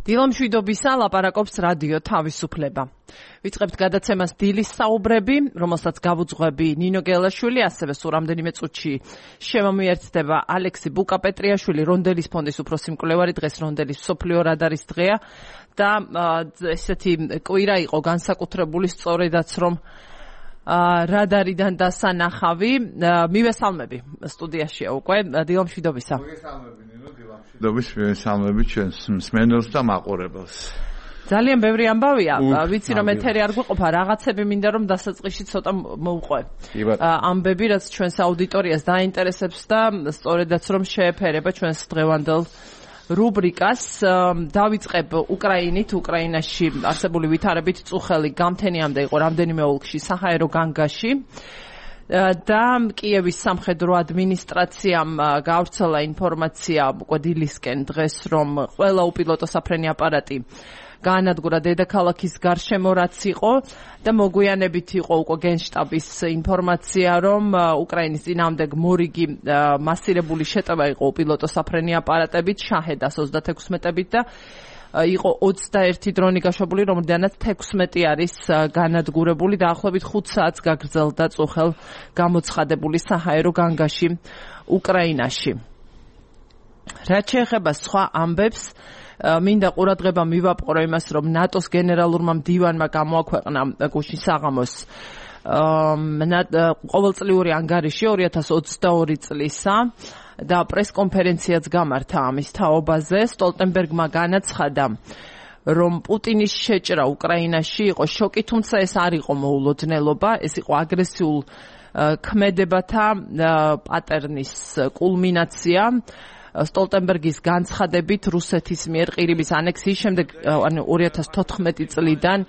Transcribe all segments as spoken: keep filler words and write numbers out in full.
დილამშვიდობისა ლაპარაკობს რადიო თავისუფლება. ვიწყებთ გადაცემას დილის საუბრები, რომელსაც გავუძღვები ნინო გელაშვილი, ასევე სულ რამდენიმე წუთში შემომიერთდება ალექსი ბუკაპეტრიაშვილი, რონდელის ფონდის უფროსი მკვლევარი, დღეს რონდელის მსოფლიო რადარის დღეა და ესეთი კვირა იყო განსაკუთრებული, სწორედაც რომ რადარიდან დასანახავი. მივესალმები სტუდიაშია უკვე. დილამშვიდობისა. მოგესალმები ნინო, დილამშვიდობის, მივესალმები ჩვენს მსმენელს და მაყურებელს. ძალიან ბევრი ამბავია. ვიცი რომ ეთერი არ გვიყოფა, რაღაცები მინდა რომ დასაწყისში ცოტა მოვყვე. ამბები, რაც ჩვენს აუდიტორიას დაინტერესებს და სწორედაც რომ შეეფერება ჩვენს დღევანდელ რუბრიკას. დავიწყებ უკრაინით. უკრაინაში არსებული ვითარებით წუხელი გამთენიამდე იყო რამდენიმე ოლქში საჰაერო განგაში და კიევის სამხედრო ადმინისტრაციამ გავრცელა ინფორმაცია უკვე დილისკენ დღეს, რომ ყველა უპილოტო საფრენი აპარატი გაანადგურა დედაქალაქის გარშემო, რაც იყო და მოგვიანებით იყო უკვე გენშტაბის ინფორმაცია, რომ უკრაინის წინააღმდეგ მორიგი მასირებული შეტევა იყო უპილოტო საფრენი აპარატებით, შაჰედას ოცდათექვსმეტებით და იყო ოცდაერთი დრონი გაშვებული, რომელთაგანაც თექვსმეტი არის განადგურებული. დაახლოებით ხუთ საათს გაგრძელდა წუხელ გამოცხადებული საჰაერო განგაში უკრაინაში. რაც შეეხება სხვა ამბებს, მინდა ყურადღება მივაპყრო იმას, რომ ნატოს გენერალურმა მდივანმა გამოაქვეყნა გუშინ საღამოს ყოველწლიური ანგარიში ორი ათას ოცდაორი წლისა და პრესკონფერენციაც გამართა ამის თაობაზე. სტოლტენბერგმა განაცხადა, რომ პუტინის შეჭრა უკრაინაში იყო შოკი, თუმცა ეს არ იყო მოულოდნელობა, ეს იყო აგრესიულ ქმედებათა პატერნის კულმინაცია. სტოლტენბერგის განცხადებით რუსეთის მიერ ყირიმის ანექსიის შემდეგ, ანუ ორი ათას თოთხმეტი წლიდან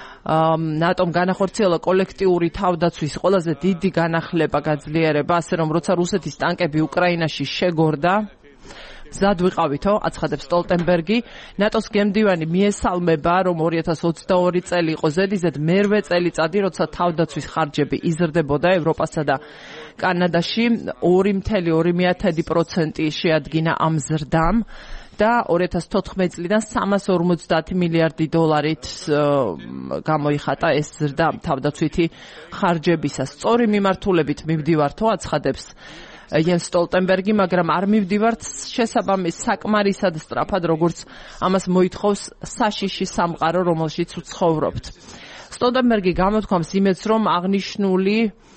ნატომ განახორციელა კოლექტიური თავდაცვის ყველაზე დიდი განახლება, გაძლიერება, ასე რომ როცა რუსეთის ტანკები უკრაინაში შეგორდა, მზად ვიყავითო, აცხადებს სტოლტენბერგი. ნატოს გემდივანი მიესალმება, რომ ორი ათას ოცდაორი წელი იყო ზედიზედ მერვე წელიწადი, როცა თავდაცვის ხარჯები იზრდებოდა ევროპასა და კანადაში ორი კoma ორი პროცენტი შეადგინა ამ ზრდამ და ორი ათას თოთხმეტი წლიდან სამას ორმოცდაათი მილიარდი დოლარით გამოიხატა ეს ზრდა თავდაცვითი ხარჯებისას. სწორი მიმართულებით მივდივართო, აცხადებს იენს სტოლტენბერგი, მაგრამ არ მივდივართ შესაბამის საკმარისად სწრაფად, როგორც ამას მოითხოვს საშიში სამყარო, რომელშიც ვცხოვრობთ. სტოლტენბერგი გამოთქვამს იმედს, რომ აღნიშნული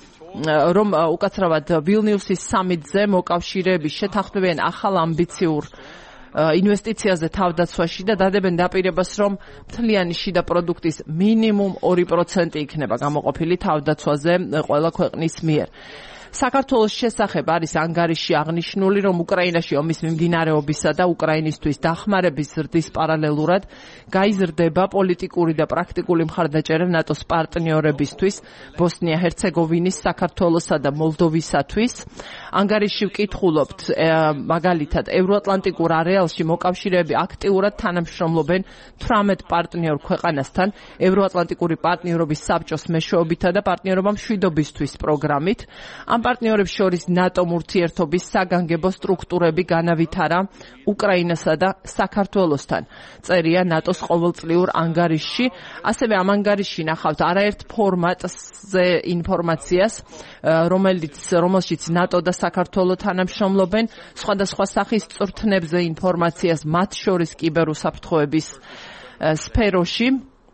რომ უკაცრავად ვილნიუსის სამიტზე მოკავშირეები შეთანხმებიან ახალ ამბიციურ ინვესტიციაზე თავდაცვაში და დადებენ დაპირებას, რომ მთლიანი შიდა პროდუქტის მინიმუმ ორი პროცენტი იქნება გამოყოფილი თავდაცვაზე ყველა ქვეყნის მიერ. საქართველოს შესახებ არის ანგარიში აღნიშნული, რომ უკრაინაში ომის მიმდინარეობისა და უკრაინისთვის დახმარების ზრდის პარალელურად გაიზრდება პოლიტიკური და პრაქტიკული მხარდაჭერა ნატოს პარტნიორებისთვის, ბოსნია-ჰერცეგოვინის, საქართველოსა და მოლდოვისათვის. ანგარიში ვკითხულობთ, მაგალითად, ევროატლანტიკურ არეალში მოკავშირეები აქტიურად თანამშრომლობენ თვრამეტ პარტნიორ ქვეყანასთან, ევროატლანტიკური პარტნიორობის საბჭოს მეშვეობითა და პარტნიორობა მშვიდობისთვის პროგრამით. ამ პარტნიორებს შორის ნატომ ურთიერთობის საგანგებო სტრუქტურები განავითარა უკრაინასა და საქართველოსთან. წერია ნატოს ყოველწლიურ ანგარიშში. ასევე ამ ანგარიშში ნახავთ არაერთ ფორმატზე ინფორმაციას, რომელიც რომელშიც ნატო და საქართველო თანამშრომლობენ, სხვადასხვა სახის წვრთნებზე ინფორმაციას, მათ შორის კიბერუსაფრთხოების სფეროში.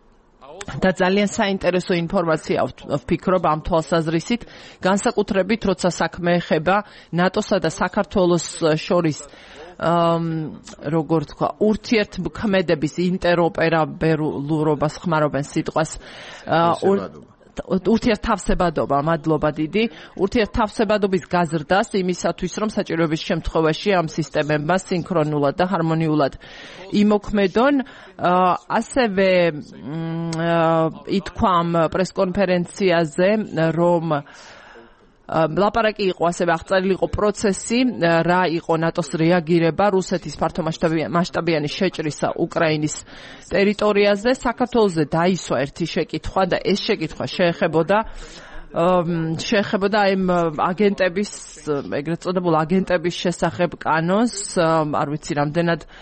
და ძალიან საინტერესო ინფორმაცია ვფიქრობ ამ თვალსაზრისით, განსაკუთრებით როცა საქმე ეხება ნატოსა და საქართველოს შორის როგორ თქვა, ურთიერთქმედების ინტეროპერაბელურობას ხმარობენ სიტყვას, ურთიერთთავსებადობა, მადლობა დიდი, ურთიერთთავსებადობის გაზრდას იმისათვის, რომ საჭიროების შემთხვევაში ამ სისტემებმა სინქრონულად და ჰარმონიულად იმოქმედონ. ასევე ითქვა ამ პრესკონფერენციაზე, რომ ლაპარაკი იყო, ასევე აღწერილი იყო პროცესი, რა იყო ნატოს რეაგირება რუსეთის ფართომასშტაბიანი შეჭრისა უკრაინის ტერიტორიაზე. საქართველოზე დაისვა ერთი შეკითხვა და ეს შეკითხვა შეეხებოდა შეეხებოდა ამ აგენტების, ეგრეთ წოდებულ აგენტების შესახებ კანონს, არ ვიცი რამდენად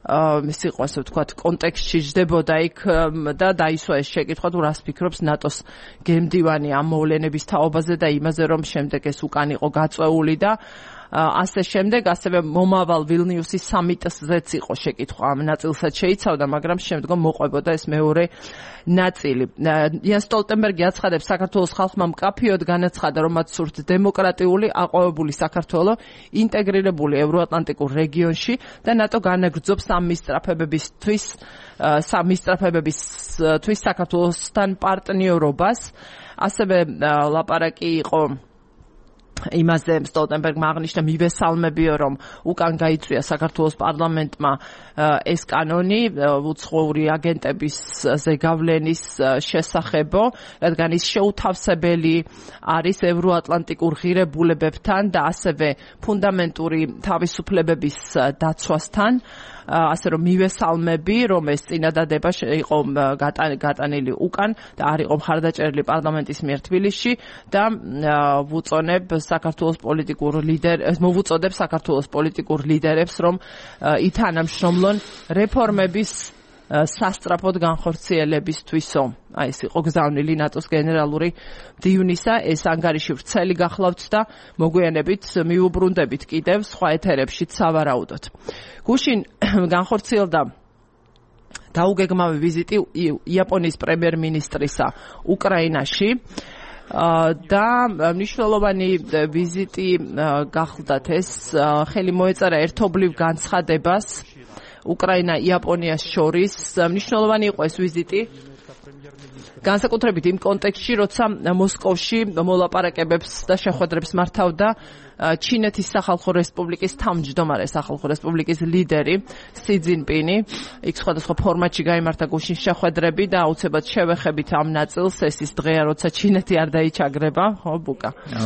ის იყო ასე ვთქვათ კონტექსტში ჯდებოდა იქ და დაისვა ეს შეკითხვა თუ რას ფიქრობს ნატოს გემდივანი ამ მოვლენების თაობაზე და იმაზე რომ შემდეგ ეს უკან იყო გაწეული და ასე შემდეგ ასევე მომავალ ვილნიუსის სამიტზეც იყო შეკითხვა ამ ნაწილსაც შეიცავდა მაგრამ შემდგომ მოყვებოდა ეს მეორე ნაწილი. იან სტოლტენბერგი აცხადებს საქართველოს ხალხმა მკაფიოდ განაცხადა რომ მათ სურთ დემოკრატიული აყვავებული საქართველო ინტეგრირებული ევროატლანტიკურ რეგიონში და ნატო განაგრძობს ამ მისწრაფებებისთვის სამ მისწრაფებებისთვის საქართველოსთან პარტნიორობას. ასევე ლაპარაკი იყო იმაზე სტოლტენბერგმა აღნიშნა მივესალმებიო რომ უკან გაიწვია საქართველოს პარლამენტმა ეს კანონი უცხოური აგენტების ზეგავლენის შესახებო, რადგან ის შეუთავსებელი არის ევროატლანტიკურ ღირებულებებთან და ასევე ფუნდამენტური თავისუფლებების დაცვასთან. ასე რომ მივესალმები რომ ეს წინადადება იყო გატანილი უკან და არ იყო მხარდაჭერილი პარლამენტის მიერ თბილისში და ვუწონებ საქართველოს პოლიტიკურ ლიდერებს მოვუწოდებ საქართველოს პოლიტიკურ ლიდერებს რომ ითანამშრომლონ რეფორმების სასწრაფოდ განხორციელებისთვისო. აი ეს იყო გზავნილი ნატოს გენერალური მდივნისა, ეს ანგარიში ვრცელი გახლავთ და მოგვიანებით მიუბრუნდებით კიდევ სხვა ეთერებშიც სავარაუდოდ. გუშინ განხორციელდა დაუგეგმავი ვიზიტი იაპონიის პრემიერ-მინისტრისა უკრაინაში და მნიშვნელოვანი ვიზიტი გახლდათ ეს ხელი მოეწერა ერთობლივ განცხადებას უკრაინა იაპონიას შორის. მნიშვნელოვანი იყო ეს ვიზიტი განსაკუთრებით იმ კონტექსტში, როცა მოსკოვში მოლაპარაკებებს და შეხვედრებს მართავდა ჩინეთის სახალხო რესპუბლიკის თავმჯდომარე სახალხო რესპუბლიკის ლიდერი სი ძინპინი. იქ სხვადასხვა ფორმატში გაიმართა გუშინ შეხვედრები და აუცილებლად შევეხებით ამ ნაწილს. ეს ის დღეა, როცა ჩინეთი არ დაიჩაგრება, ხო ბუკა.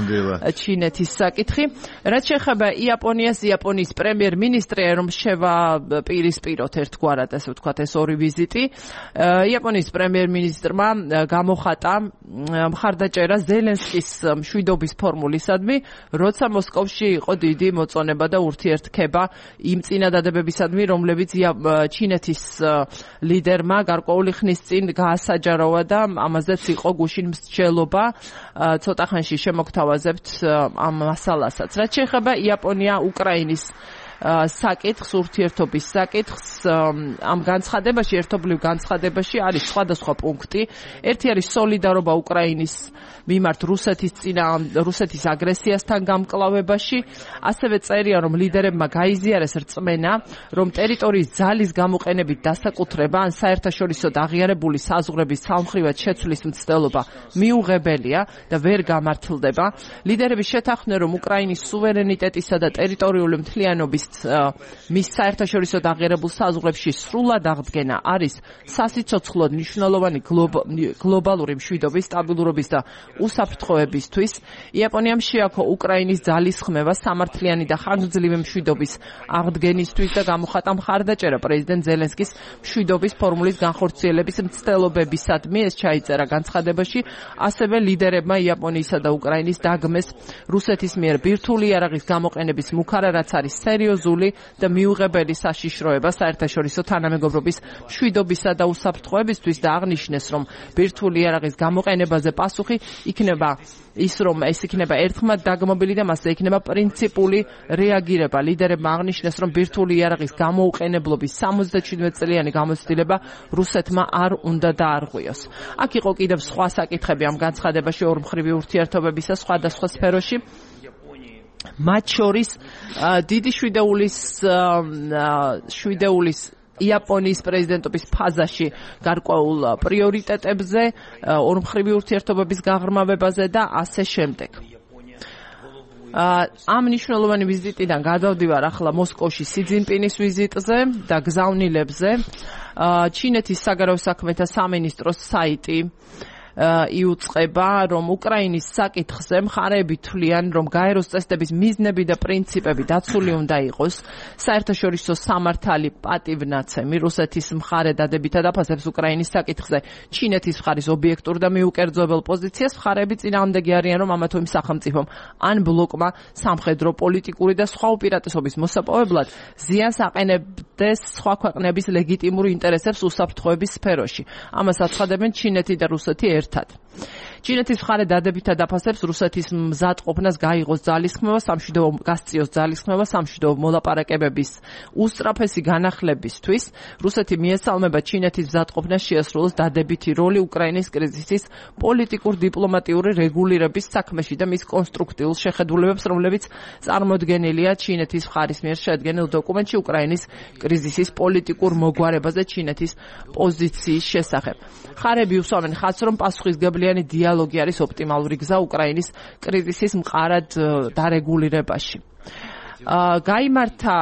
ჩინეთის საკითხი. რაც შეეხება იაპონიას, იაპონიის პრემიერ-მინისტრი რომ შევა პირისპიროთ ერთგვარად, ასე ვთქვათ, ეს ორი ვიზიტი. იაპონიის პრემიერ-მინისტრმა გამოხატა მხარდაჭერა ზელენსკის მშვიდობის ფორმულისადმი, როცა მოსკოვში იყო დიდი მოწონება და ურთიერთქება იმ წინადადებებისადმი, რომლებიც ჩინეთის ლიდერმა გარკვეული ხნის წინ გაასაჯაროვა და ამაზეც იყო გუშინ მსჯელობა. ცოტა ხანში შემოგთავაზებთ ამ მასალასაც. რაც შეეხება იაპონია უკრაინის საკითხს, ურთიერთობის საკითხს, ამ განცხადებაში, ერთობლივ განცხადებაში არის სხვადასხვა პუნქტი. ერთი არის სოლიდარობა უკრაინის მიმართ რუსეთის წინა რუსეთის აგრესიასთან გამკლავებაში. ასევე წერია, რომ ლიდერებმა გაიზიარეს რწმენა, რომ ტერიტორიის ძალის გამოყენებით დასაკუთრება ან საერთაშორისო აღიარებული საზღვრების სამხრივად შეცვლის მცდელობა მიუღებელია და ვერ გამართლდება. ლიდერები შეთანხმდნენ, რომ უკრაინის სუვერენიტეტისა და ტერიტორიული მთლიანობის მის საერთაშორისო აღიარებულ საზღვრებში სრულად აღდგენა არის სასიცოცხლოდ მნიშვნელოვანი გლობალური მშვიდობის, სტაბილურობის და უსაფრთხოებისთვის. იაპონიამ შეაქო უკრაინის ძალისხმევა სამართლიანი და ხანგრძლივი მშვიდობის აღდგენისთვის და გამოხატა მხარდაჭერა პრეზიდენტ ზელენსკის მშვიდობის ფორმულის განხორციელების მცდელობებისადმი. ეს ჩაიწერა განცხადებაში. ასევე ლიდერებმა იაპონიისა და უკრაინის დაგმეს რუსეთის მიერ ბირთვული იარაღის გამოყენების მუქარა, რაც არის სერიოზული და მიუღებელი საშიშროება საერთაშორისო თანამეგობრობის მშვიდობისა და უსაფრთხოებისთვის და აღნიშნეს, რომ ბირთვული იარაღის გამოყენებაზე პასუხი იქნება ის, რომ ეს იქნება ერთხმად დაგმობილი და მასზე იქნება პრინციპული რეაგირება. ლიდერებმა აღნიშნეს, რომ ბირთვული იარაღის გამოუყენებლობის სამოცდაშვიდმეტ წლიანი გამოცდილება რუსეთმა არ უნდა დაარღვიოს. აქ იყო კიდევ სხვა საკითხები ამ განცხადებაში ორმხრივი ურთიერთობებისა სხვადასხვა სფეროში. მათ შორის დიდი შვიდეულის შვიდეულის იაპონიის პრეზიდენტობის ფაზაში გარკვეულ პრიორიტეტებზე, ორმხრივი ურთიერთობების გაღრმავებაზე და ასე შემდეგ. ამ მნიშვნელოვანი ვიზიტიდან გადავდივარ ახლა მოსკოვში სი ძინპინის ვიზიტზე და გზავნილებზე. ჩინეთის საგარეო საქმეთა სამინისტროს საიტი იუწყება, რომ უკრაინის საკითხზე მხარეები თვლიან, რომ გაეროს წესდების მიზნები და პრინციპები დაცული უნდა იყოს. საერთაშორისო სამართალი პატივნაცემი რუსეთის მხარე დადებითად აფასებს უკრაინის საკითხზე ჩინეთის მხარის ობიექტურ და მიუკერძოებელ პოზიციას. მხარეები წინააღმდეგი არიან, რომ ამა თუ იმ სახელმწიფომ ან ბლოკმა სამხედრო, პოლიტიკური და სხვა უპირატესობის მოსაპოვებლად ზიანს აყენებდეს სხვა ქვეყნების ლეგიტიმურ ინტერესებს უსაფრთხოების სფეროში. ამას აცხადებენ ჩინეთი და რუსეთი ერთად. ჩინეთის მხარე დადებითად აფასებს რუსეთის მზადყოფნას გაიღოს ძალისხმევა, სამშვიდობო გასწიოს ძალისხმევა სამშვიდობო მოლაპარაკებების უსწრაფესი განახლებისთვის. რუსეთი მიესალმება ჩინეთის მზადყოფნას შეასრულოს დადებითი როლი უკრაინის კრიზისის პოლიტიკურ დიპლომატიური რეგულირების საქმეში და მის კონსტრუქტიულ შეხედულებებს, რომლებიც წარმოდგენილია ჩინეთის მხარის მიერ შედგენილ დოკუმენტში უკრაინის კრიზისის პოლიტიკურ მოგვარებაზე ჩინეთის პოზიციის შესახებ. მხარეები უსვამენ ხაზს, რომ პასუხისგებლიანი დიალოგი არის ოპტიმალური გზა უკრაინის კრიზისის მყარად დარეგულირებაში. გაიმართა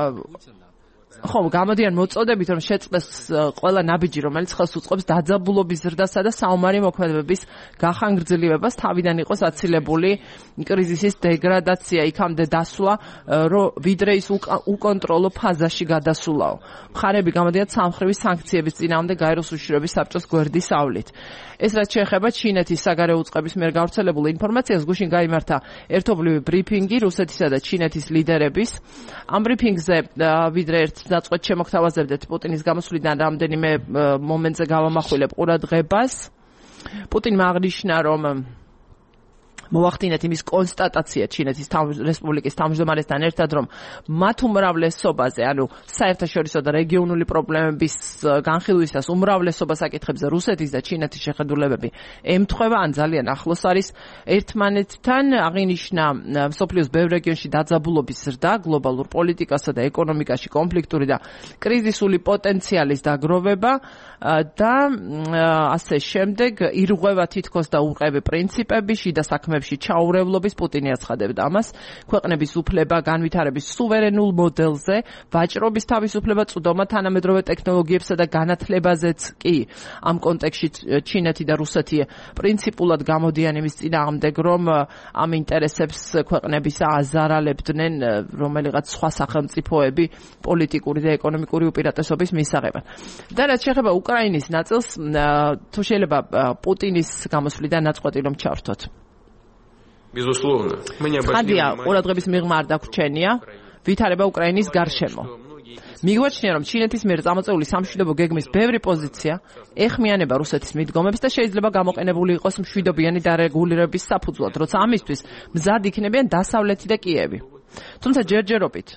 ხო, გამოდიან მოწოდებით, რომ შეწყდეს ყველა ნაბიჯი, რომელიც ხელს უწყობს დაძაბულობის ზრდასა და საომარი მოქმედებების გახანგრძლივებას, თავიდან იყოს აცილებული კრიზისის დეგრადაცია, იქამდე დასვლა, რომ ვიდრე ის უკონტროლო ფაზაში გადასულაო. მხარეები გამოდიან სამხრივი სანქციების წინააღმდეგ გაეროს უშიშროების საბჭოს გვერდის ავლით. ეს რაც შეეხება ჩინეთის საგარეო უწყების მიერ გავრცელებულ ინფორმაციას, გუშინ გაიმართა ერთობლივი ბრიფინგი რუსეთისა და ჩინეთის ლიდერების. ამ ბრიფინგზე ვიდრე ერთ დაწყვეტ შემოგთავაზებდეთ პუტინის გამოსვლიდან რამდენიმე მომენტზე გავამახვილებ ყურადღებას. პუტინმა აღნიშნა, რომ მოვახდინეთ იმის კონსტატაცია ჩინეთის რესპუბლიკის თავმჯდომარესთან ერთად, რომ მათ უმრავლესობაზე, ანუ საერთაშორისო და რეგიონული პრობლემების განხილვისას უმრავლესობა საკითხებზე რუსეთის და ჩინეთის შეხედულებები ემთხვევა, ან ძალიან ახლოს არის ერთმანეთთან. აღინიშნა მსოფლიოს ბევრ რეგიონში დაძაბულობის ზრდა, გლობალურ პოლიტიკასა და ეკონომიკაში კონფლიქტური და კრიზისული პოტენციალის დაგროვება და ასე შემდეგ ირღვევა თითქოს და უყევი პრინციპები, შიდა საქმეებში ჩაურევლობის. პუტინი აცხადებდა ამას. ქვეყნების უფლება განვითარების სუვერენულ მოდელზე, ვაჭრობის თავისუფლება, წვდომა თანამედროვე ტექნოლოგიებსა და განათლებაზეც კი. ამ კონტექსტში ჩინეთი და რუსეთი პრინციპულად გამოდიან იმის წინააღმდეგ, რომ ამ ინტერესებს ქვეყნების აზარალებდნენ რომელიღაც სხვა სახელმწიფოები პოლიტიკური და ეკონომიკური უპირატესობის მისაღებად. და რაც შეეხება უკრაინის ნაწილს, თუ შეიძლება პუტინის გამოსვლიდან ნაწყვეტი რომ ჩავრთოთ. Безусловно, мы не обошли внимание. ყურადღების მიღმა არ დაგვრჩენია ვითარება უკრაინის გარშემო. მიგვაჩნია, რომ ჩინეთის მიერ წამოწეული სამშვიდობო გეგმის ბევრი პოზიცია ეხმიანება რუსეთის მიდგომებს და შეიძლება გამოყენებული იყოს მშვიდობიანი დარეგულირების საფუძვლად, როცა ამისთვის მზად იქნებიან დასავლეთი და კიევი. თუმცა ჯერჯერობით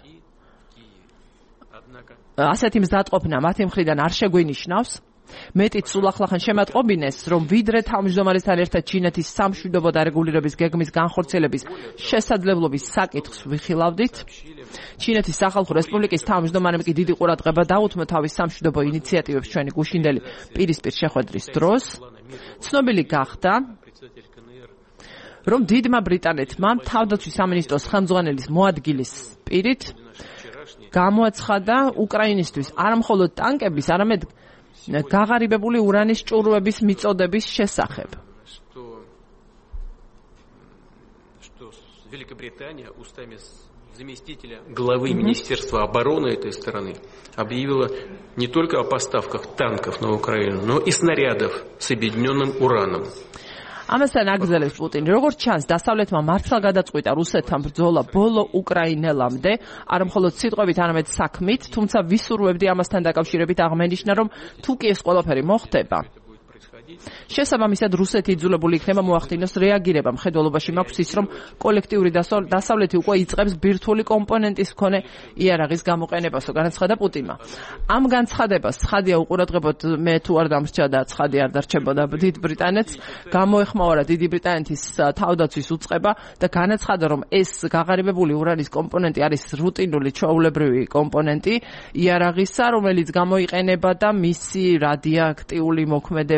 ასეთი მზადყოფნა მათი მხრიდან არ შეგვინიშნავს. მეტიც სულ ახლახან შემატყობინეს, რომ ვიდრე თავმჯდომარესთან ერთად ჩინეთის სამშვიდობო დარეგულირების გეგმის განხორციელების შესაძლებლობის საკითხს ვიხილავდით. ჩინეთის სახალხო რესპუბლიკის თავმჯდომარემ კი დიდი ყურადღება დაუთმო თავის სამშვიდობო ინიციატივებს ჩვენი გუშინდელი პირისპირ შეხვედრის დროს. ცნობილი გახდა, რომ დიდმა ბრიტანეთმა თავდაცვის სამინისტროს ხელმძღვანელის მოადგილის პირით გამოაცხადა უკრაინისთვის არა მხოლოდ ტანკების, არამედ გაღარიბებული ურანის ჭურვების მიწოდების შესახებ. Великобритания устами заместителя главы Министерства обороны этой страны объявила не только о поставках танков на Украину, но и снарядов с объединенным ураном. ამასთან აგრძელებს პუტინი, როგორც ჩანს, დასავლეთმა მართლა გადაწყვიტა რუსეთთან ბრძოლა ბოლო უკრაინელამდე, არა მხოლოდ სიტყვებით, არამედ საქმით, თუმცა ვისურვებდი ამასთან დაკავშირებით აღმენიშნა, რომ თუ კი ეს ყველაფერი მოხდება, შესაბამისად რუსეთი იძულებული იქნება მოახდინოს რეაგირება. მხედველობაში მაქვს ის, რომ კოლექტიური დასავლეთი უკვე იწყებს ბირთვული კომპონენტის მქონე იარაღის გამოყენებას, განაცხადა პუტინმა. ამ განცხადებას ცხადია უყურადღებოდ მე თუ არ დამრჩა და ცხადი არ დარჩებოდა დიდ ბრიტანეთს, გამოეხმაურა დიდი ბრიტანეთის თავდაცვის უწყება და განაცხადა, რომ ეს გაღარიბებული ურანის კომპონენტი არის რუტინული ჩვეულებრივი კომპონენტი იარაღისა, რომელიც გამოიყენება და მისი რადიოაქტიული მოქმედება, რადიო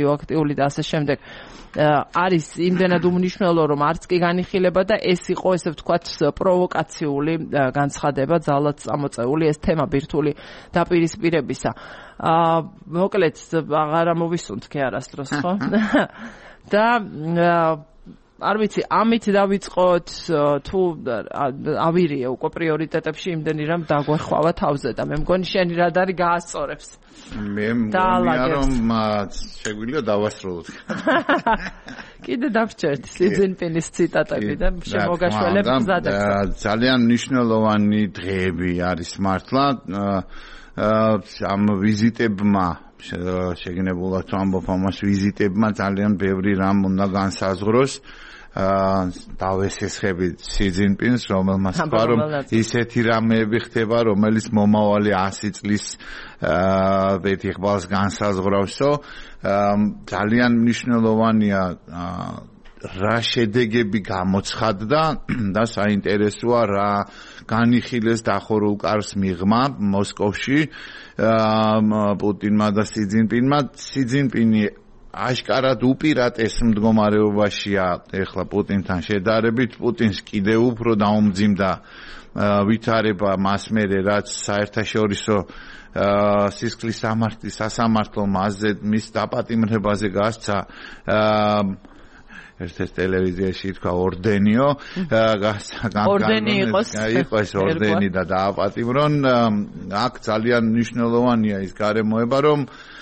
რადიოაქტიული და ასე შემდეგ არის იმდენად უმნიშვნელო რომ არც კი განიხილება და ეს იყო ესე ვთქვათ პროვოკაციული განცხადება ძალად წამოწეული ეს თემა ბირთვული დაპირისპირებისა. აა მოკლედ აღარ მოვისუნთქე არასდროს ხო? და არ ვიცი, ამით დავიწყოთ თუ ავირიე უკვე პრიორიტეტებში იმდენი რამ დაგვეხვალა თავზე და მე მგონი შენი რად არის გაასწორებს. მე მგონია რომ შეგვიძლია დავასრულოთ. კიდე დავრჩეთ სიძინპინის ციტატები და შემოგაშველებ გზადებს. ძალიან მნიშვნელოვანი დღეები არის მართლა ამ ვიზიტებმა შეგნებულად ამბობ ამას ვიზიტებმა ძალიან ბევრი რამ უნდა განსაზღვროს დავესესხები სი ძინპინს რომელმაც თქვა რომ ისეთი რამეები ხდება რომელიც მომავალი ასი წლის ეთიხბალს განსაზღვრავსო ძალიან მნიშვნელოვანია რა შედეგები გამოცხადდა და საინტერესოა რა განიხილეს დახურულ კარს მიღმა მოსკოვში პუტინმა და სი ძინპინმა სი ძინპინი აშკარად უპირატეს მდგომარეობაშია ეხლა პუტინთან შედარებით პუტინს კიდევ უფრო დაუმძიმდა ვითარება მას მერე რაც საერთაშორისო სისხლის სასამართლო მასზე მის დაპატიმრებაზე გასცა ერთ-ერთ ტელევიზიაში თქვა ორდენიო ორდენი იყოს იყოს ორდენი და დააპატიმრონ აქ ძალიან მნიშვნელოვანია ის გარემოება რომ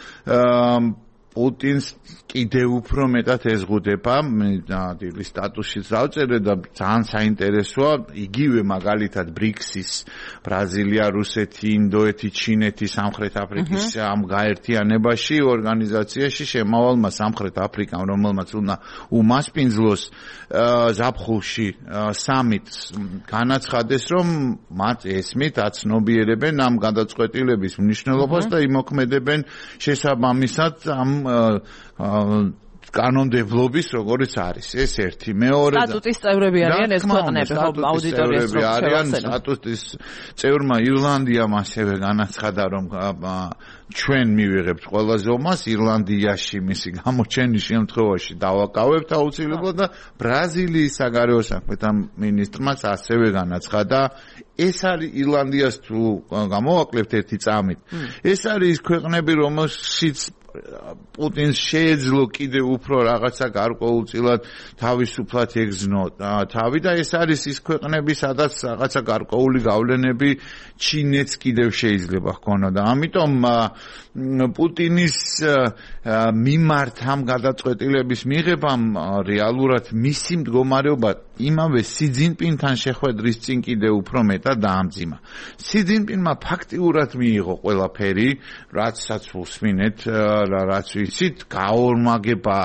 პუტინს კიდევ უფრო მეტად ეზღუდება დილის სტატუსშიც დავწერე და ძალიან საინტერესოა იგივე მაგალითად ბრიქსის ბრაზილია, რუსეთი, ინდოეთი, ჩინეთი, სამხრეთ აფრიკის ამ გაერთიანებაში ორგანიზაციაში შემავალმა სამხრეთ აფრიკამ რომელმაც უნდა უმასპინძლოს ზაფხულში სამიტს განაცხადეს რომ მათ ესმით აცნობიერებენ ამ გადაწყვეტილების მნიშვნელობას და იმოქმედებენ შესაბამისად ამ კანონმდებლობის როგორც არის ეს ერთი მეორე სტატუტის წევრები არიან ეს ქვეყნები აუდიტორიას რო არიან სტატუტის წევრმა ირლანდიამ ასევე განაცხადა რომ ჩვენ მივიღებთ ყველაზე ომას ირლანდიაში მისი გამოჩენის შემთხვევაში დავაკავებთ აუცილებლად და ბრაზილიის საგარეო საქმეთა მინისტრმაც ასევე განაცხადა ეს არის ირლანდიას თუ გამოვაკლებთ ერთი წამით ეს არის ის ქვეყნები რომელშიც პუტინს შეეძლო კიდევ უფრო რაღაცა გარკვეულწილად თავისუფლად ეგზნო თავი და ეს არის ის ქვეყნები სადაც რაღაცა გარკვეული გავლენები ჩინეთს კიდევ შეიძლება ჰქონოდა და ამიტომ პუტინის მიმართ ამ გადაწყვეტილების მიღებამ რეალურად მისი მდგომარეობა იმავე სი ძინპინთან შეხვედრის წინ კიდევ უფრო მეტად დაამძიმა სი ძინპინმა ფაქტიურად მიიღო ყველაფერი რაცაც უსმინეთ რაც ვიცით გაორმაგება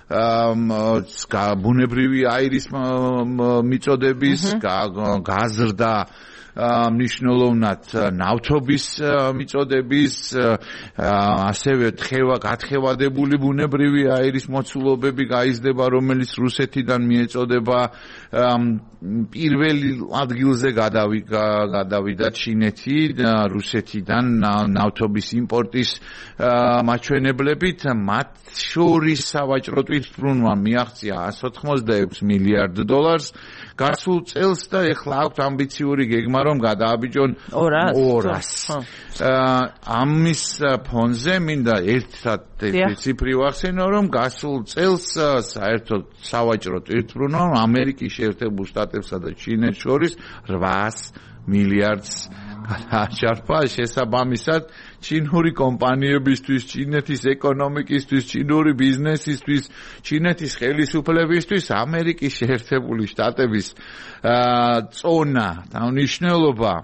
ბუნებრივი აირის მიწოდების გაზრდა მნიშვნელოვნად ნავთობის მიწოდების ასევე თხევა გათხევადებული ბუნებრივი აირის მოცულობები გაიზრდება რომელიც რუსეთიდან მიეწოდება პირველ ადგილზე გადავიდა ჩინეთი რუსეთიდან ნავთობის იმპორტის მაჩვენებლებით მათ შორის სავაჭრო თვითმფრინავმა მიაღწია εκατს ოცდაექვსი მილიარდ დოლარს გასულ წელს და ეხლა აქვთ ამბიციური გეგმა რომ გადააბიჯონ ორასს. ამის ფონზე მინდა ერთად ციფრი ვახსენო რომ გასულ წელს საერთოდ სავაჭრო თვითმფრინავმა ამერიკის შეერთებულ შტატებსა და ჩინეთს შორის რვაას მილიარდს გააჩარპა შესაბამისად ჩინური კომპანიებისთვის, ჩინეთის ეკონომიკისთვის, ჩინური ბიზნესისთვის, ჩინეთის ხელისუფლებისთვის ამერიკის შეერთებული შტატების წონა და მნიშვნელობა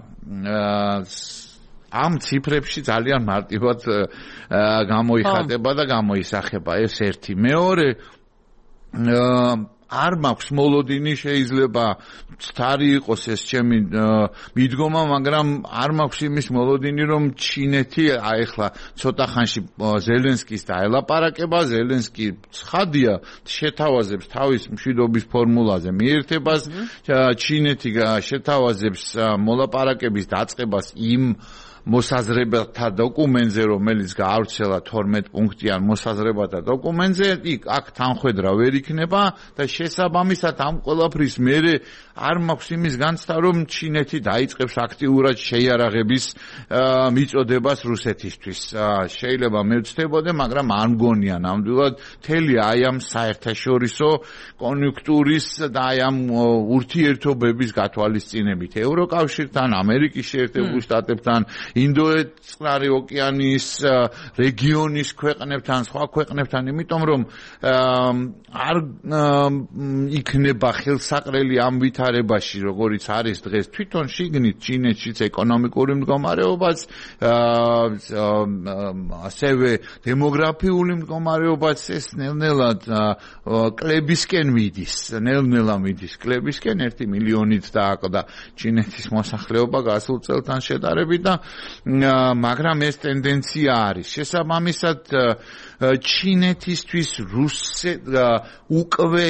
ამ ციფრებში ძალიან მარტივად გამოიხატება და გამოისახება ეს ერთი მეორე არ მაქვს მოლოდინი შეიძლება ცთარი იყოს ეს ჩემი მიდგომა მაგრამ არ მაქვს იმის მოლოდინი რომ ჩინეთი აეხლა ცოტა ხანში ზელენსკის დაელაპარაკება ზელენსკი ცხადია შეთავაზებს თავის მშვიდობის ფორმულაზე მიერთებას ჩინეთი შეთავაზებს მოლაპარაკების დაწყებას იმ მოსაზრებათა დოკუმენტზე, რომელიც გაავრცელა თორმეტ პუნქტიან მოსაზრებათა დოკუმენტზე, იქ აქ თანხwebdriver ვერ იქნება და შესაბამისად ამ ყველაფრის მერე არ მაქვს იმის განცდა, რომ ჩინეთი დაიწყებს აქტიურად შეიარაღების მიწოდებას რუსეთისთვის. შეიძლება მე ვცდებოდე, მაგრამ არ მგონია ნამდვილად მთელი აი ამ საერთაშორისო კონიუნქტურის და აი ამ ურთიერთობების გათვალისწინებით ევროკავშირთან, ამერიკის შეერთებულ შტატებთან, ინდოეთის ოკეანის რეგიონის ქვეყნებთან, სხვა ქვეყნებთან, იმიტომ რომ არ იქნება ხელსაყრელი ამ ვითარებაში, როგორიც არის დღეს თვითონ შიგნით ჩინეთშიც ეკონომიკური მდგომარეობაც, ასევე დემოგრაფიული მდგომარეობაც ეს ნელ-ნელად კლებისკენ მიდის, ნელ-ნელა მიდის კლებისკენ, ერთი მილიონით დააკლდა ჩინეთის მოსახლეობა გასულ წელთან შედარებით და მაგრამ ეს ტენდენცია არის. შესაბამისად ჩინეთისთვის რუსე უკვე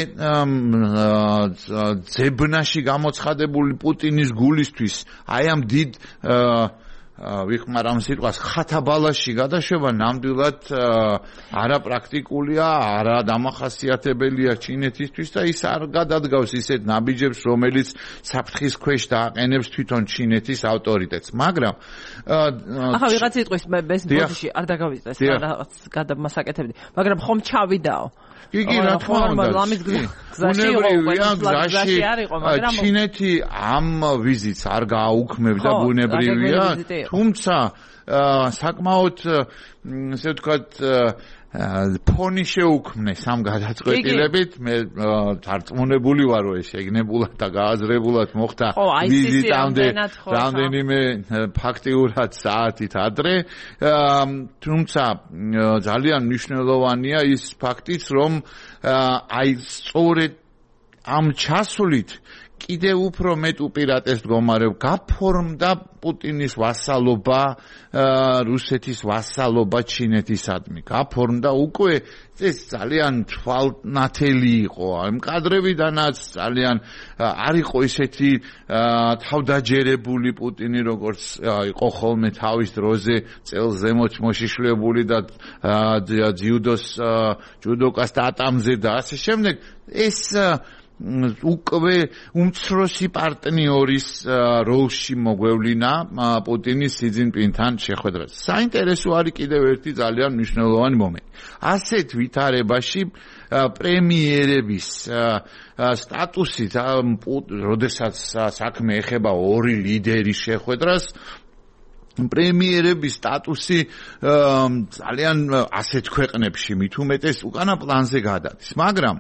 ძებნაში გამოცხადებული პუტინის გულისთვის აი ამ დიდ ვიხმარ ამ სიტყვას ხათაბალაში გადაშვება ნამდვილად არაპრაქტიკულია, არა დამახასიათებელია ჩინეთისთვის და ის არ გადადგავს ისეთ ნაბიჯებს, რომელიც საფრთხის ქვეშ დააყენებს თვითონ ჩინეთის ავტორიტეტს. მაგრამ ახლა ვიღაც სიტყვის ეს ბოდიში არ დაგავიწყდეს, რაღაც გადამასაკეთებდი, მაგრამ ხომ ჩავიდაო. კი კი რა თქმა უნდა. ბუნებრივია გზაში ჩინეთი ამ ვიზიტს არ გააუქმებდა ბუნებრივია, თუმცა საკმაოდ ესე ვთქვათ ფონი შეუქმნეს ამ გადაწყვეტილებით. მე დარწმუნებული ვარ, რომ ეს შეგნებულად და გააზრებულად მოხდა ვიზიტამდე რამდენიმე ფაქტიურად საათით ადრე. თუმცა ძალიან მნიშვნელოვანია ის ფაქტიც, რომ აი სწორედ ამ ჩასვლით კიდევ უფრო მეტ უპირატეს მდგომარეობ გაფორმდა პუტინის ვასალობა, რუსეთის ვასალობა ჩინეთისადმი. გაფორმდა უკვე ეს ძალიან თვალნათელი იყო. ამ კადრებიდანაც ძალიან არ იყო ისეთი თავდაჯერებული პუტინი, როგორც იყო ხოლმე თავის დროზე წელს ზემოთ მოშიშვლებული და ძიუდოს ჯუდოკას დატამზე და ასე შემდეგ. ეს უკვე უმცროსი პარტნიორის როლში მოგვევლინა პუტინის სი ძინპინთან შეხვედრას. საინტერესო არის კიდევ ერთი ძალიან მნიშვნელოვანი მომენტი. ასეთ ვითარებაში პრემიერების სტატუსი, როდესაც საქმე ეხება ორი ლიდერის შეხვედრას, პრემიერების სტატუსი ძალიან ასეთ ქვეყნებში მით უმეტეს უკანა პლანზე გადადის. მაგრამ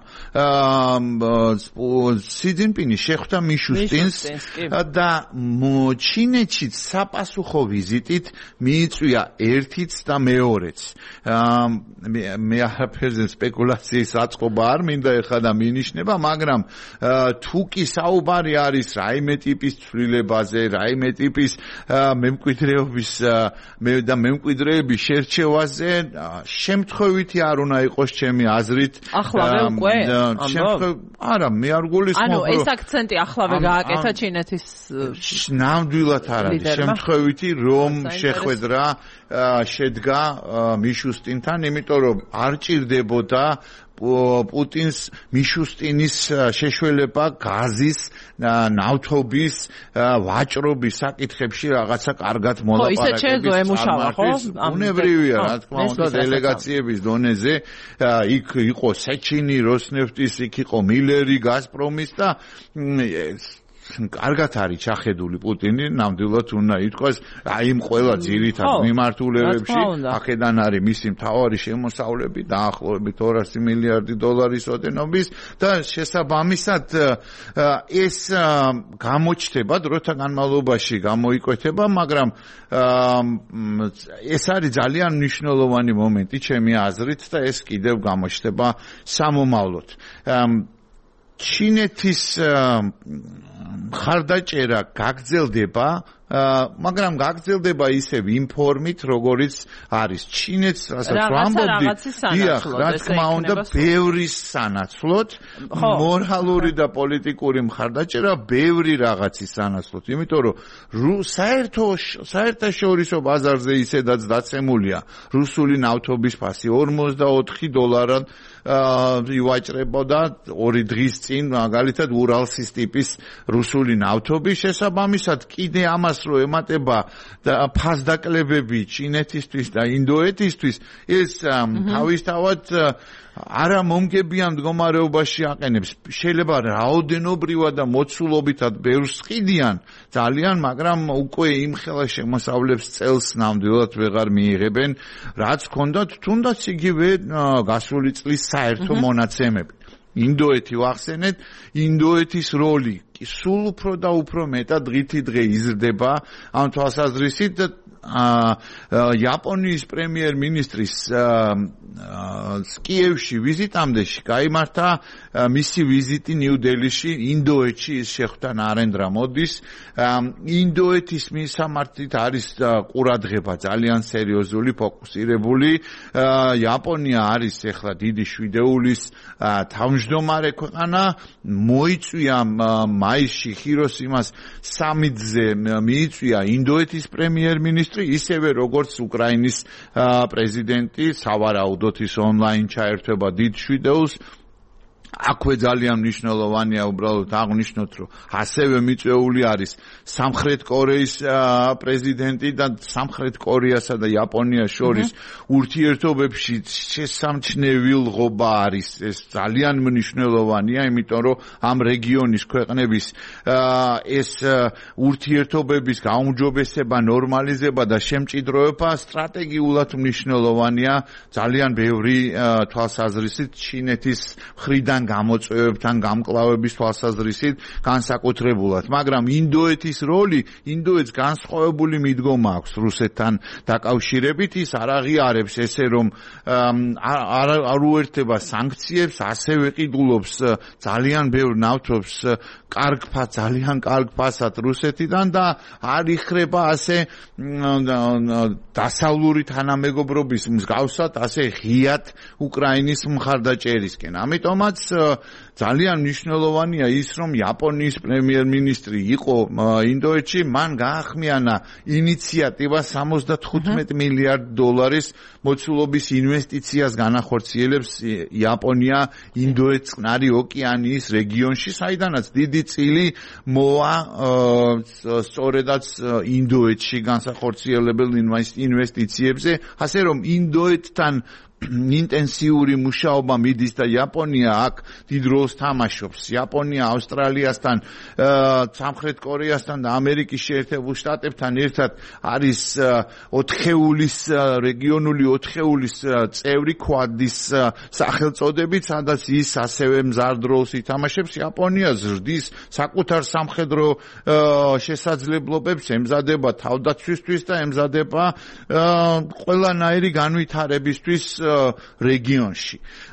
სი ძინპინი შეხვდა მიშუსტინს და ჩინეთშიც საპასუხო ვიზიტით მიიწვია ერთიც და მეორეც. მე არაფერზე სპეკულაციის აწყობა არ მინდა ეხლა და მინიშნება, მაგრამ თუ კი საუბარი არის რაიმე ტიპის ცვლილებაზე, რაიმე ტიპის მემკვიდრეობის მე და მემკვიდრეების შერჩევაზე, შემთხვევითი არ უნდა იყოს ჩემი აზრით. ახლავე უკვე? არა, მე არ გულისხმობ. ანუ ეს აქცენტი ახლავე გააკეთა ჩინეთის ნამდვილად არ არის შემთხვევითი, რომ შეხვედრა შედგა მიშუსტინთან, იმიტომ რომ არ ჭირდებოდა პუტინს მიშუსტინის შეშველება გაზის, ნავთობის, ვაჭრობის საკითხებში რაღაცა კარგად მოლაპარაკების. ბუნებრივია, რა თქმა უნდა, დელეგაციების დონეზე იქ იყო სეჩინი, როსნეფტის, იქ იყო მილერი, გაზპრომის და კარგად არის ჩახედული პუტინი, ნამდვილად უნდა ითქვას, აი იმ ყველა ძირითად მიმართულებებში, აქედან არის მისი მთავარი შემოსავლები დაახლოებით ორასი მილიარდი დოლარის ოდენობის და შესაბამისად ეს გამოჩნდება დროთა განმავლობაში გამოიკვეთება, მაგრამ ეს არის ძალიან მნიშვნელოვანი მომენტი ჩემი აზრით და ეს კიდევ გამოჩნდება სამომავლოდ. ჩინეთის მხარდაჭერა გაგრძელდება მაგრამ გაგრძელდება ისევ იმ ფორმით, როგორიც არის. ჩინეთს, რასაც ვამბობდი, დიახ, რა თქმა უნდა, ბევრის სანაცვლოდ, მორალური და პოლიტიკური მხარდაჭერა ბევრი რაღაცის სანაცვლოდ. იმიტომ რომ საერთო საერთაშორისო ბაზარზე ისედაც დაცემულია რუსული ნავთობის ფასი ორმოცდაოთხი დოლარად ივაჭრებოდა ორი დღის წინ მაგალითად ურალსის ტიპის რუსული ნავთობის შესაბამისად კიდე ამას რო ემატება ფასდაკლებები ჩინეთისთვის და ინდოეთისთვის ეს თავისთავად არა მომგებიან მდგომარეობაში აყენებს შეიძლება რაოდენობრივად და მოცულობითად ბევრს ყიდიან ძალიან მაგრამ უკვე იმ ხელა შემოსავლებს წელს ნამდვილად ვეღარ მიიღებენ რაც ჰქონდათ თუნდაც იგივე გასული წლის საერთო მონაცემები ინდოეთი ვახსენეთ ინდოეთის როლი სულ უფრო და უფრო მეტად დღითი დღე იზრდება ამ თვალსაზრისით იაპონიის პრემიერ-მინისტრის კიევში ვიზიტამდე გაიმართა მისი ვიზიტი ნიუ-დელიში ინდოეთში ის შეხვდა ნარენდრა მოდის ინდოეთის მისამართით არის ყურადღება ძალიან სერიოზული ფოკუსირებული იაპონია არის ახლა დიდი შვიდეულის თავმჯდომარე ქვეყანა მოიწვია მაისში ჰიროსიმას სამიტზე მიიწვია ინდოეთის პრემიერ-მინისტრი ისევე როგორც უკრაინის პრეზიდენტი სავარაუდოდ ის ონლაინ ჩაერთვება დიდ შვიდეულს აქვე ძალიან მნიშვნელოვანია უბრალოდ აღნიშნოთ რომ ასევე მიწვეული არის სამხრეთ კორეის პრეზიდენტი და სამხრეთ კორეასა და იაპონიას შორის ურთიერთობებში შესამჩნევილობა არის ეს ძალიან მნიშვნელოვანია იმიტომ რომ ამ რეგიონის ქვეყნების ეს ურთიერთობების გაუმჯობესება ნორმალიზება და შემჭიდროება სტრატეგიულად მნიშვნელოვანია ძალიან ბევრი თვალსაზრისით ჩინეთის მხრიდან გამოწვევებთან გამკლავების თვალსაზრისით განსაკუთრებულად, მაგრამ ინდოეთის როლი, ინდოეთს განსხვავებული მიდგომა აქვს რუსეთთან დაკავშირებით, ის არ აღიარებს ესე რომ არ უერთდება სანქციებს, ასევე ყიდულობს ძალიან ბევრ ნავთობს კარგ ფასად, ძალიან კარგ ფასად რუსეთიდან და არ იხრება ასე დასავლური თანამეგობრობის მსგავსად, ასე ღიად უკრაინის მხარდაჭერისკენ. ამიტომაც ძალიან მნიშვნელოვანია ის, რომ იაპონიის პრემიერ-მინისტრი იყო ინდოეთში, მან გაახმიანა ინიციატივა სამოცდათხუთმეტ მილიარდ დოლარის მოცულობის ინვესტიციას განახორციელებს იაპონია ინდოეთის წყნარი ოკეანიის რეგიონში, საიდანაც დიდი წილი მოვა სწორედაც ინდოეთში განსახორციელებელ ინვესტიციებზე, ასე რომ ინდოეთთან ინტენსიური მუშაობა მიდის და იაპონია აქ დიდ როლს თამაშობს. იაპონია ავსტრალიასთან, სამხრეთ კორეასთან და ამერიკის შეერთებულ შტატებთან ერთად არის ოთხეულის რეგიონული ოთხეულის წევრი კვადის სახელწოდებით, სადაც ის ასევე მზარდ როლს ითამაშებს. იაპონია ზრდის საკუთარ სამხედრო შესაძლებლობებს, ემზადება თავდაცვისთვის და ემზადება ყველანაირი განვითარებისთვის რეგიონში.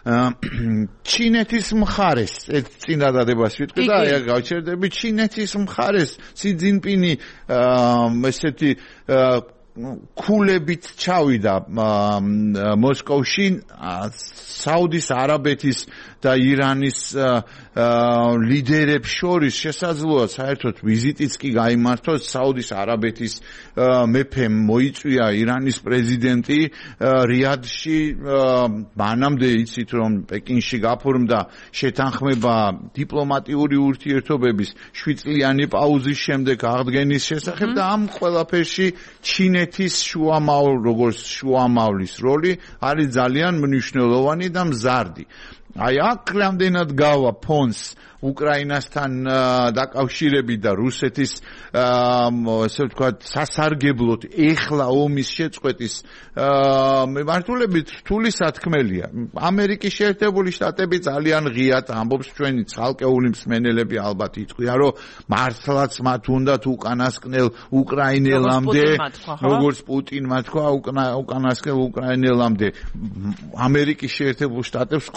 ჩინეთის მხარეს ერთ წინადადებას ვიტყვი და აი გავჩერდები ჩინეთის მხარეს სი ძინპინი ესეთი ქულებით ჩავიდა მოსკოვში საუდის არაბეთის და ირანის ლიდერებს შორის შესაძლოა საერთოდ ვიზიტიც კი გაიმართოს საუდის არაბეთის მეფემ მოიწვია ირანის პრეზიდენტი რიადში მანამდე იცით რომ პეკინში გაფორმდა შეთანხმება დიპლომატიური ურთიერთობების შვიდწლიანი პაუზის შემდეგ აღდგენის შესახებ და ამ ყველაფერში ჩინეთის შუამავალ როგორც შუამავლის როლი არის ძალიან მნიშვნელოვანი და მზარდი. აი აქ რამდენად გავა ფონს უკრაინასთან დაკავშირებით და რუსეთის ასე ვთქვათ სასარგებლოდ ეხლა ომის შეწყვეტის მემართულებით რთული სათქმელია. ამერიკის შეერთებული შტატები ძალიან ღიად ამბობს, ჩვენი ცალკეული მსმენელები ალბათ იტყვიან, რომ მართლაც მათ უნდათ უკანასკნელ უკრაინელამდე, როგორც პუტინმა თქვა, უკანასკნელ უკრაინელამდე ამერიკის შეერთებულ შტატებს ყოველთვის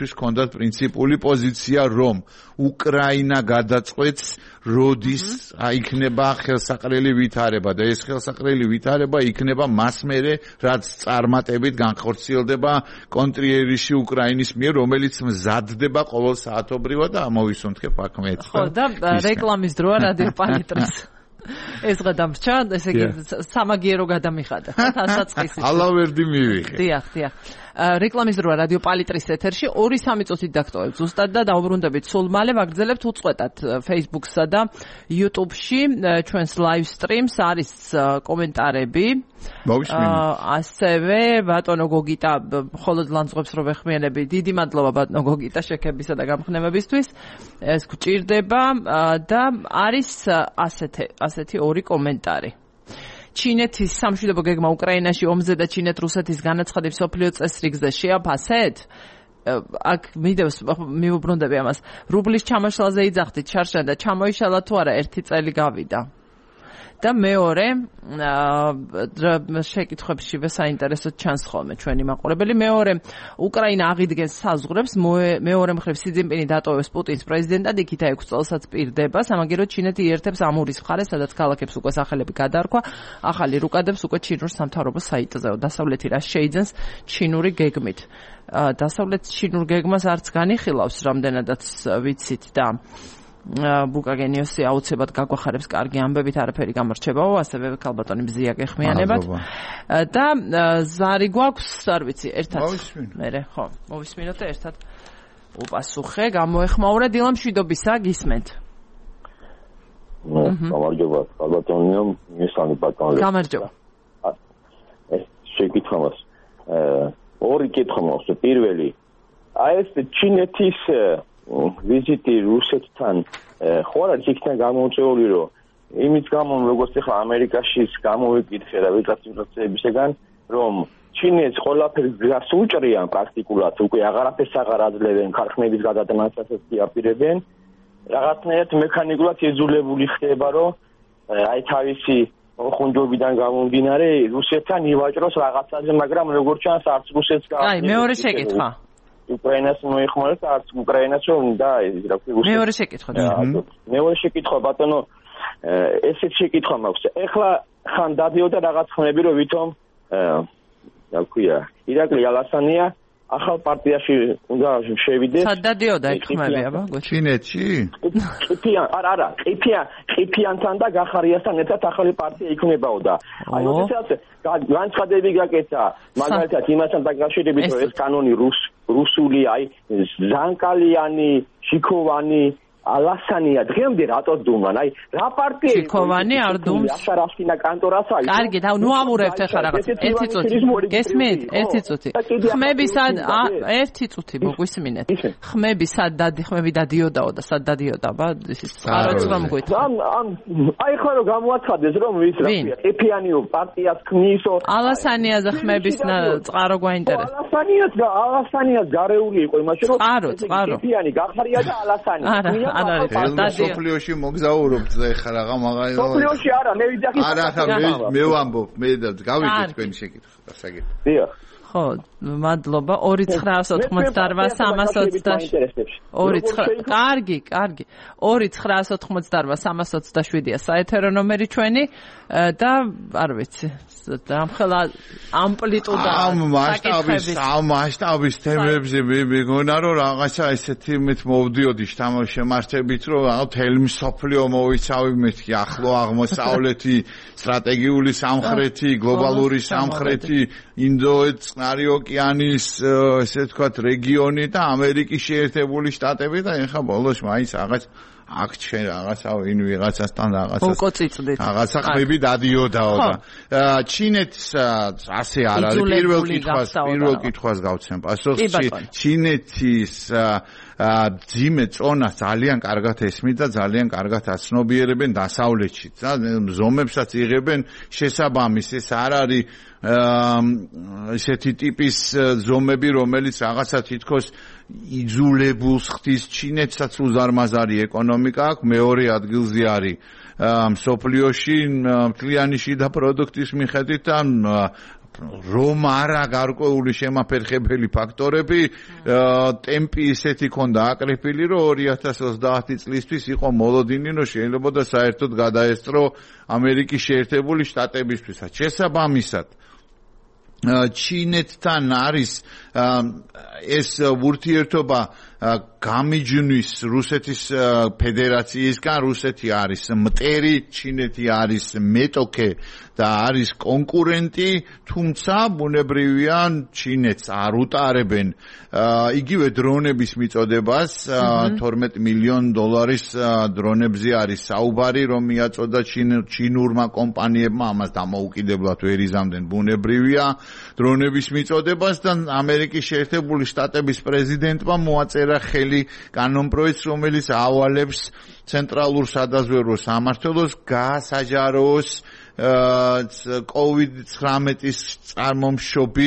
ამისთვის ჰქონდათ პრინციპული პოზიცია, რომ უკრაინა გადაწყვეტს, როდის იქნება ხელსაყრელი ვითარება და ეს ხელსაყრელი ვითარება იქნება მას მერე, რაც წარმატებით განხორციელდება კონტრიერში უკრაინის მიერ, რომელიც მზადდება ყოველ საათობრივად და ამოვისუნთქებ აქ მეც. ხო, და რეკლამის დროა რადიო პალიტრის. ეს გადამრჩა, ესე იგი სამაგიერო გადამიხადა. თასაწყისი. ალავერდი მივიღე. დიახ, დიახ. რეკლამის დროა რადიო პალიტრის ეთერში ორი სამი წუთით დაგტოვებთ ზუსტად და დაუბრუნდებით სულ მალე ვაგრძელებთ უწყვეტად Facebook-სა და YouTube-ში ჩვენს live stream-ს არის კომენტარები. ასევე ბატონო გოგიტა მხოლოდ ლანძღებს რო ვეხმიანები. დიდი მადლობა ბატონო გოგიტა შექებისა და გამხნევებისთვის. ეს გჭირდება და არის ასეთი ასეთი ორი კომენტარი. ჩინეთის სამშვიდობო გეგმა უკრაინაში ომზე და ჩინეთ-რუსეთის განაცხადი მსოფლიო წესრიგზე შეაფასეთ? აქ მიდევს მიუბრუნდები ამას. რუბლის ჩამოშლაზე იძახდით შარშან და ჩამოიშალა თუ არა ერთი წელი გავიდა. და მეორე შეკითხვებში საინტერესოდ ჩანს ხოლმე ჩვენი მაყურებელი. მეორე უკრაინა აღიდგენს საზღვრებს, მეორე მხრივ სი ძინპინი დატოვებს პუტინს პრეზიდენტად, იქით ექვს წელსაც პირდება. სამაგიეროდ ჩინეთი იერთებს ამურის მხარეს, სადაც ქალაქებს უკვე სახელები გადაარქვა, ახალი რუკადებს უკვე ჩინურ სამთავრობო საიტზეო. დასავლეთი რა შეიძენს ჩინური გეგმით. დასავლეთ ჩინურ გეგმას არც განიხილავს, რამდენადაც ვიცით და ბუკაგენიოსი აუცილებლად გაგვახარებს კარგი ამბებით, არაფერი გამორჩებაო, ასევე ქალბატონი მზია გეხმიანებათ. და ზარი გვაქვს, არ ვიცი, ერთად. მერე, ხო, მოვისმინოთ და ერთად უპასუხე, გამოეხმაურა დილა მშვიდობისა, გისმენთ. გამარჯობა, ქალბატონიო, მისანი ბატონო. გამარჯობა. ეს შეკითხვა მაქვს. ორი კითხვა მაქვს. პირველი, აი ეს ჩინეთის ვიზიტი რუსეთთან ხო არ არის იქიდან გამოუწეული, რომ იმის გამო როგორც ახლა ამერიკაში გამოვიკითხე და ვიღაც ვიღაცებისგან, რომ ჩინეთს ყველაფერს გას უჭრიან პრაქტიკულად, უკვე აღარაფერს აღარ აძლევენ, ქარხნების გადატანასაც იაპირებენ, რაღაცნაირად მექანიკურად ეზულებული ხდება, რომ აი თავისი ხუნჯობიდან გამომდინარე რუსეთთან ივაჭროს რაღაცაზე, მაგრამ როგორც ჩანს არც რუსეთს გააჩნია. აი, მეორე შეკითხვა. უკრაინას მოიხმარეთ და არც უკრაინას რომ და რა ქვია მეორე შეკითხვა. მეორე შეკითხვა ბატონო, ესეთ შეკითხვა მაქვს. ეხლა ხან დადიოდა რაღაც ხმები, რომ ვითომ რა ქვია ირაკლი ალასანია ახალ პარტიაში უნდა შევიდეს. სად დადიოდა ეგ ხმები, აბა? ჩინეთში? ყიფიან, არა, არა, ყიფიან, ყიფიანთან და გახარიასთან ერთად ახალი პარტია იქნებაო და აი როდესაც განცხადები გაკეთა, მაგალითად იმასთან დაკავშირებით, რომ ეს კანონი რუს რუსული, აი ზანკალიანი, შიქოვანი, ალასანია დღემდე რატო დუმან? აი რა პარტია შიქოვანი არ დუმს? აშარაშკინა კანტორასა. კარგი, და ნუ ამურებთ ახლა რაღაც. ერთი წუთი. გესმით? ერთი წუთი. ხმები სად ერთი წუთი მოგვისმინეთ. ხმები სად დადი ხმები დადიოდაო და სად დადიოდა, აბა ის წყაროც რომ მგვით. ამ ამ აი ხლა რომ გამოაცხადეს რომ ვის რა ქვია, ეფიანიო პარტიას ქმნისო. ალასანიაზე ხმების წყარო გვაინტერესებს. ალასანიას და ალასანიას გარეული იყო იმაში რომ წყარო, წყარო. ეფიანი გახარია და ალასანი. არა არ არის დადიო. სოფლიოში მოგზაურობთ ეხლა რაღა მაგარი. სოფლიოში არა, მე ვიძახი. არა, მე მე ვამბობ, მე და გავიგეთ თქვენი შეკითხვა, საკითხი. დიახ. ხო, მადლობა. ორი ცხრაას ოთხმოცდაოთხ სამას ოცდაშვიდი. ორი ცხრა. კარგი, კარგი. ორი ცხრაას ოთხმოცდაოთხ სამას ოცდაშვიდია საეთერო ნომერი ჩვენი და არ ვიცი. ამხელა ამპლიტუდა ამ მასშტაბის ამ მასშტაბის თემებზე მეგონა რომ რაღაცა ესეთი მით მოვდიოდი შემართებით რომ რაღაც თელმ სოფლიო მოვიცავი მეთქი ახლო აღმოსავლეთი სტრატეგიული სამხრეთი გლობალური სამხრეთი ინდო-წყნარი ოკეანის ესე ვთქვათ რეგიონი და ამერიკის შეერთებული შტატები და ეხა ბოლოს მაინც რაღაც აქ ჩვენ რაღაცა ვინ ვიღაცასთან რაღაცა უკოციწდით რაღაცა ხმები დადიოდაო და ჩინეთს ასე არ არის პირველ კითხვას პირველ კითხვას გავცემ პასუხს ჩინეთის ძიმე წონა ძალიან კარგად ესმის და ძალიან კარგად აცნობიერებენ დასავლეთში და ზომებსაც იღებენ შესაბამის ეს არ არის ესეთი ტიპის ზომები რომელიც რაღაცა თითქოს იძულებულს ხდის ჩინეთსაც უზარმაზარი ეკონომიკა აქვს მეორე ადგილზე არის მსოფლიოში მთლიანი შიდა პროდუქტის მიხედვით და რომ არა გარკვეული შემაფერხებელი ფაქტორები, ტემპი ისეთი ქონდა აკრეფილი, რომ ორი ათას ოცდაათი წლისთვის იყო მოლოდინი, რომ შეიძლება და საერთოდ გადაესწრო ამერიკის შეერთებული შტატებისთვისაც. შესაბამისად, ჩინეთთან არის ეს ურთიერთობა გამიჯვნის რუსეთის ფედერაციისგან. რუსეთი არის მტერი, ჩინეთი არის მეტოქე და არის კონკურენტი, თუმცა ბუნებრივია ჩინეთს არ უტარებენ იგივე დრონების მიწოდებას. თორმეტ მილიონ დოლარის დრონებზე არის საუბარი, რომ მიაწოდა ჩინურმა კომპანიებმა, ამას დამოუკიდებლად ვერ იზამდნენ ბუნებრივია დრონების მიწოდებას და ამერიკის შეერთებული შტატების პრეზიდენტმა მოაწერა ხელი კანონპროექტს, რომელიც ავალებს ცენტრალურ სადაზვერვო სამმართველოს გასაჯაროს კოვიდ ცხრამეტის წარმომშობი,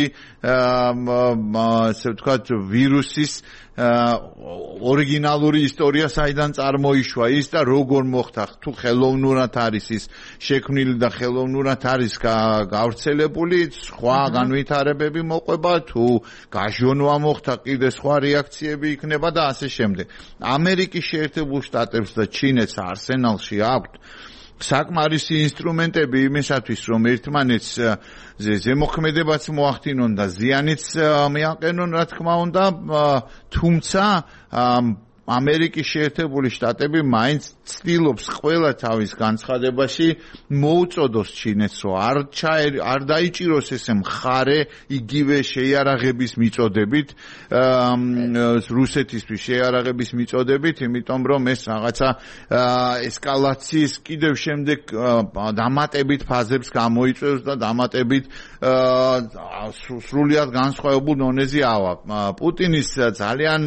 ასე ვთქვათ, ვირუსის ორიგინალური ისტორია საიდან წარმოიშვა ის და როგორ მოხდა, თუ ხელოვნურად არის ის შექმნილი და ხელოვნურად არის გავრცელებული, სხვა განვითარებები მოყვება, თუ გაჟონვა მოხდა, კიდე სხვა რეაქციები იქნება და ასე შემდეგ. ამერიკის შეერთებულ შტატებს და ჩინეთს არსენალში აქვთ საკმარისი ინსტრუმენტები იმისათვის, რომ ერთმანეთს ზემოქმედებაც მოახდინონ და ზიანიც მიაყენონ, რა თქმა უნდა, თუმცა ამერიკის შეერთებული შტატები მაინც ცდილობს ყველა თავის განცხადებაში მოუწოდოს ჩინეთს, რომ არ არ დაიჭიროს ესე მხარე იგივე შეიარაღების მიწოდებით, რუსეთისთვის შეიარაღების მიწოდებით, იმიტომ რომ ეს რაღაცა ესკალაციის კიდევ შემდეგ დამატებით ფაზებს გამოიწვევს და დამატებით სრულიად განსხვავებულ დონეზე ავა. პუტინის ძალიან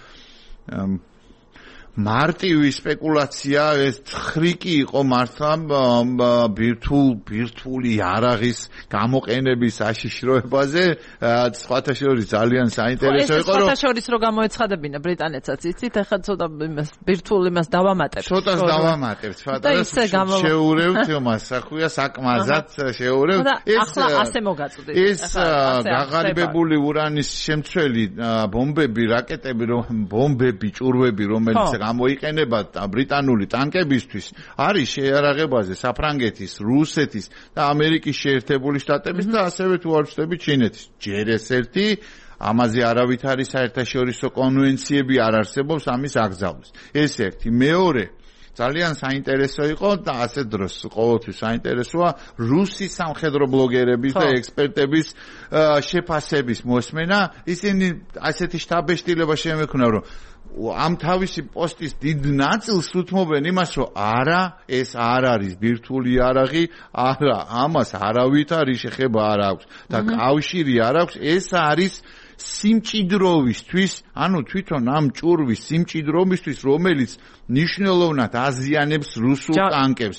მარტივი სპეკულაცია, ეს ხრიკი იყო მართლა ბირთულ ბირთვული იარაღის გამოყენების აშიშროებაზე. სხვათა შორის ძალიან საინტერესო იყო, რომ სხვათა შორის რო გამოეცხადებინა ბრიტანეთსაც, იცით, ახლა ცოტა იმას ბირთვულ იმას დავამატებთ. ცოტას დავამატებთ, სხვათას შეურევთ იმას, ახვია საკმაზად შეურევთ. ახლა ასე მოგაწვდით. ეს გაღარიბებული ურანის შემცველი ბომბები, რაკეტები, ბომბები, ჭურვები, რომელიც გამოიყენება ბრიტანული ტანკებისთვის, არის შეიარაღებაზე საფრანგეთის, რუსეთის და ამერიკის შეერთებული შტატების და ასევე თუ არ ვწდები ჩინეთის. ჯერ ეს ერთი, ამაზე არავით არის საერთაშორისო კონვენციები არ არსებობს ამის აკრძალვის. ეს ერთი. მეორე, ძალიან საინტერესო იყო და ასე დროს ყოველთვის საინტერესოა რუსი სამხედრო ბლოგერების და ექსპერტების შეფასების მოსმენა. ისინი ასეთი შთაბეჭდილება შემექნა, რომ ამ თავისი პოსტის დიდ ნაწილს უთმობენ იმას, რომ არა, ეს არ არის ბირთვული იარაღი, არა, ამას არავითარი შეხება არ აქვს და კავშირი არ აქვს, ეს არის სიმჭიდროვისთვის, ანუ თვითონ ამ ჭურვის სიმჭიდროვისთვის, რომელიც ნიშნულოვნად აზიანებს რუსულ ტანკებს,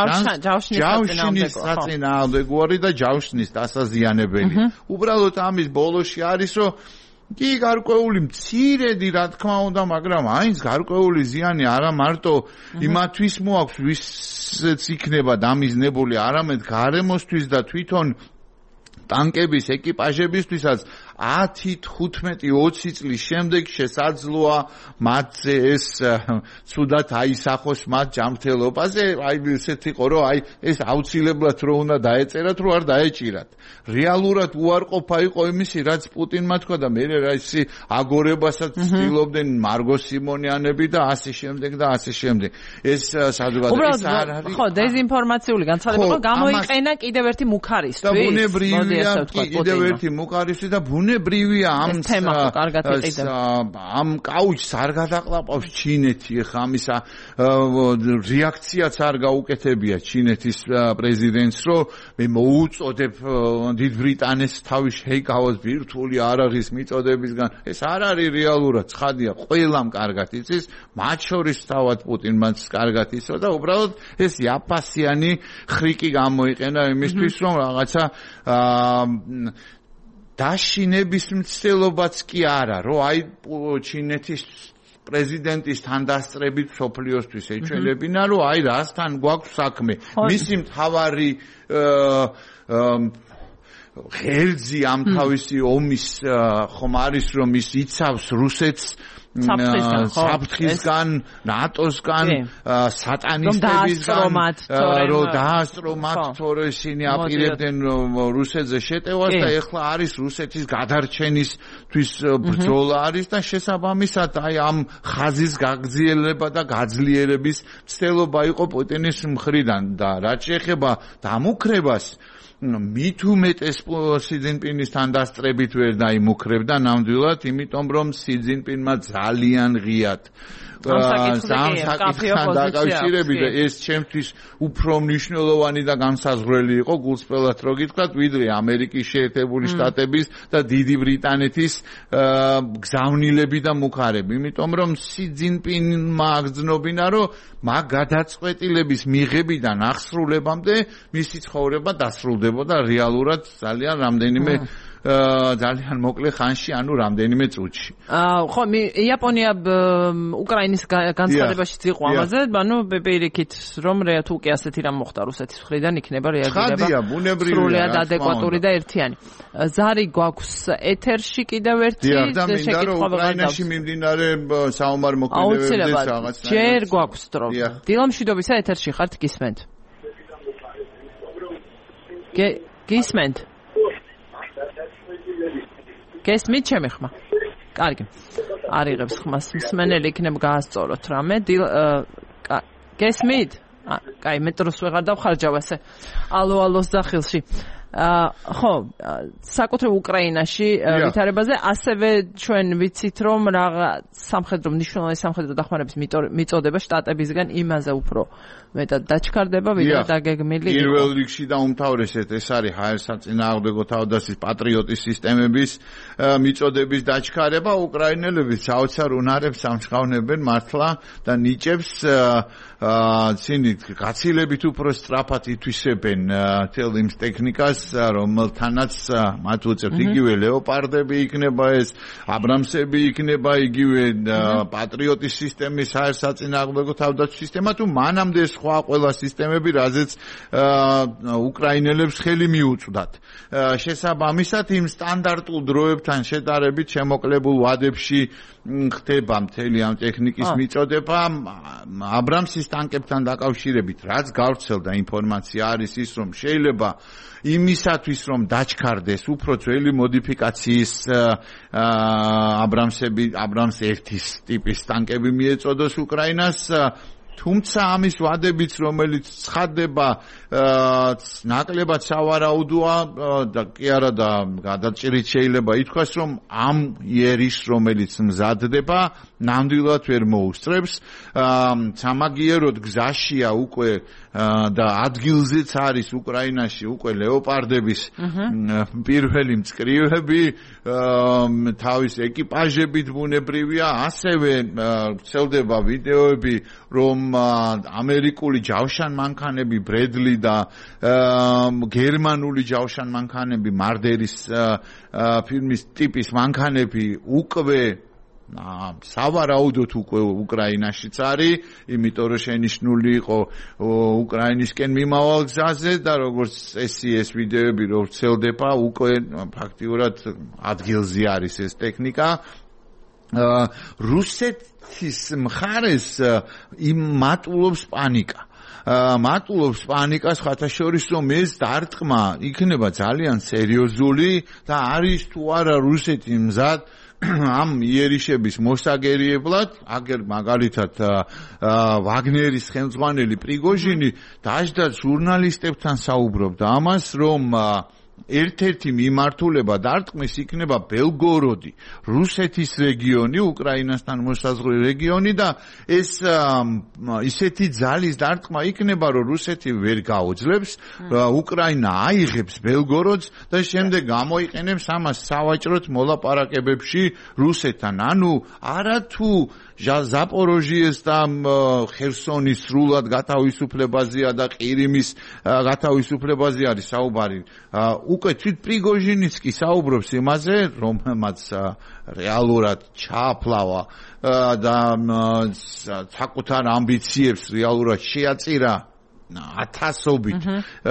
ჯავშნის საწინააღმდეგოარი და ჯავშნის დასაზიანებელი. უბრალოდ ამის ბოლოში არის, რომ კი გარკვეული მცირედი, რა თქმა უნდა, მაგრამ აინც გარკვეული ზიანი არა მარტო იმათვის მოაქვს, ვისაც იქნება დამიზნებული, არამედ გარემოსთვის და თვითონ ტანკების ეკიპაჟებისთვისაც ათი, თხუთმეტი, ოცი წლის შემდეგ შესაძლოა მათზე ეს ცუდად აისახოს მათ ჯანმრთელობაზე. აი ესეთ იყო, რომ აი ეს აუცილებლად რო უნდა დაეწერათ, რო არ დაეჭირათ. რეალურად უარყოფა იყო იმისი, რაც პუტინმა თქვა და მე რა ისი აგორებასაც ცდილობდნენ მარგო სიმონიანები და ასე შემდეგ და ასე შემდეგ. ეს საზოგადოების არ არის. ხო, დეზინფორმაციული განცხადება გამოიყენა კიდევ ერთი მუქარისთვის. და ბუნებრივია კიდევ ერთი მუქარისთვის და ბუნებრივია ამ ამ კაუჩს არ გადაყლაპავს ჩინეთი, ხა ამისა რეაქციაც არ გაუკეთებია ჩინეთის პრეზიდენტს, რომ მე მოუწოდებ დიდ ბრიტანეთს თავის შეიკავოს ბირთვული იარაღის მიწოდებისგან. ეს არ არის რეალურად, ცხადია, ყველამ კარგად იცის, მათ შორის თავად პუტინმაც კარგად იცოდა და უბრალოდ ეს იაფასიანი ხრიკი გამოიყენა იმისთვის, რომ რაღაცა დაშინების მცდელობაც კი არა, რომ აი ჩინეთის პრეზიდენტის თანდასწრებით სოფლიოსთვის ეჩვენებინა, რომ აი რასთან გვაქვს საქმე. მისი მთავარი ღერძი ამ თავისი ომის ხომ არის რომ ის იცავს რუსეთს საფრთხისგან, ნატოსგან, სატანისტებისგან, რომ დაასწრომათ, თორე ისინი აპირებდნენ რუსეთზე შეტევას და ეხლა არის რუსეთის გადარჩენისთვის ბრძოლა არის და შესაბამისად აი ამ ხაზის გაგრძელება და გაძლიერების ცდილობა იყო პუტინის მხრიდან და რაც შეეხება დამუქრებას მით უმეტეს სი ძინპინისთან დასწრებით ვერ დაიმუქრებდა ნამდვილად, იმიტომ რომ სი ძინპინმა ძალიან ღიად სამსაკითხთან დაკავშირებით და ეს ჩემთვის უფრო მნიშვნელოვანი და განსაზღვრელი იყო გულწრფელად რო გითხრათ, ვიდრე ამერიკის შეერთებული შტატების და დიდი ბრიტანეთის გზავნილები და მუქარები, იმიტომ რომ სი ძინპინმა აგრძნობინა, რომ მაგ გადაწყვეტილების მიღებიდან აღსრულებამდე მისი ცხოვრება დასრულდებოდა რეალურად ძალიან რამდენიმე ძალიან მოკლე ხანში, ანუ რამდენიმე წუთში. ხო, იაპონია უკრაინის განცხადებაშიც იყო ამაზე, ანუ პირიქით რომ რეალ უკვე ასეთი რამ მოხდა რუსეთის მხრიდან იქნება რეაგირება. ხადია, ბუნებრივია, სრულიად ადეკვატური და ერთიანი. ზარი გვაქვს ეთერში კიდევ ერთი შეკითხვა უკრაინაში მიმდინარე საომარ მოქმედებებზე რაღაც. ჯერ გვაქვს დრო. დილამშვიდობისა ეთერში ხართ, გისმენთ? გისმენთ? გესმით ჩემი ხმა? კარგი. არ იღებს ხმას. მსმენელი იქნება გაასწოროთ რამე. გესმით? კაი, მეტროს ვეღარ დავხარჯავ ასე. ალო, ალოს დახილში. ხო, საკუთრივ უკრაინაში ვითარებაზე ასევე ჩვენ ვიცით რომ რაღაც სამხედრო მნიშვნელოვანი სამხედრო დახმარების მიწოდება შტატებისგან იმაზე უფრო მეტად დაჩქარდება, ვიდრე დაგეგმილი. პირველ რიგში და უმთავრესად ეს არის ჰაერსაწინააღმდეგო თავდაცვის პატრიოტის სისტემების მიწოდების დაჩქარება. უკრაინელები საოცარ უნარებს ამშღავნებენ მართლა და ნიჭებს ცინით გაცილებით უფრო სწრაფად ითვისებენ თელ იმ ტექნიკას, რომელთანაც მათ უწევთ იგივე ლეოპარდები იქნება ეს, აბრამსები იქნება იგივე პატრიოტის სისტემის ჰაერსაწინააღმდეგო თავდაცვის სისტემა, თუ მანამდე სხვა ყველა სისტემები, რაზეც უკრაინელებს ხელი მიუწვდათ. შესაბამისად იმ სტანდარტულ დროებთან შედარებით შემოკლებულ ვადებში ხდება მთელი ამ ტექნიკის მიწოდება. აბრამსის ტანკებთან დაკავშირებით რაც გავრცელდა ინფორმაცია არის ის, რომ შეიძლება იმისათვის რომ დაჩქარდეს უფრო ძველი მოდიფიკაციის აბრამსები, აბრამს ერთის ტიპის ტანკები მიეწოდოს უკრაინას, თუმცა ამის ვადებიც რომელიც ცხადდება ნაკლებად სავარაუდოა და კი არა და გადაჭრით შეიძლება ითქვას რომ ამ იერის რომელიც მზადდება ნამდვილად ვერ მოუსწრებს. სამაგიეროდ გზაშია უკვე და ადგილზეც არის უკრაინაში უკვე ლეოპარდების პირველი მწკრივები, თავის ეკიპაჟებით ბუნებრივია, ასევე ვრცელდება ვიდეოები რომ ამერიკული ჯავშან მანქანები ბრედლი და გერმანული ჯავშან მანქანები მარდერის ფილმის ტიპის მანქანები უკვე სავარაუდოდ უკვე უკრაინაშიც არის, იმიტომ რომ შენიშნული იყო უკრაინისკენ მიმავალ გზაზე და როგორც წესი ეს ვიდეოები რო ვრცელდება, უკვე ფაქტიურად ადგილზე არის ეს ტექნიკა. რუსეთის მხარეს იმ მატულობს პანიკა. მატულობს პანიკას ხათაშორის რომ ეს დარტყმა იქნება ძალიან სერიოზული და არის თუ არა რუსეთი მზად ამ იერიშების მოსაგერიებლად, აგერ მაგალითად ვაგნერის ხელმძღვანელი პრიგოჟინი დაждდა ჟურნალისტებთან საუბრობდა ამას, რომ ერთ-ერთი მიმართულება დარტყმის იქნება ბელგოროდი, რუსეთის რეგიონი, უკრაინასთან მოსაზღვრე რეგიონი და ეს ისეთი ძალის დარტყმა იქნება, რომ რუსეთი ვერ გაუძლებს, უკრაინა აიღებს ბელგოროდს და შემდეგ გამოიყენებს ამას სავაჭროდ მოლაპარაკებებში რუსეთთან. ანუ არათუ ზაპოროჟიეს და ხერსონის სრულად გათავისუფლებაზეა და ყირიმის გათავისუფლებაზე არის საუბარი. უკვე თვით პრიგოჟინიც კი საუბრობს იმაზე, რომელმაც რეალურად ჩააფლავა და საკუთარ ამბიციებს რეალურად შეაწირა ათასობით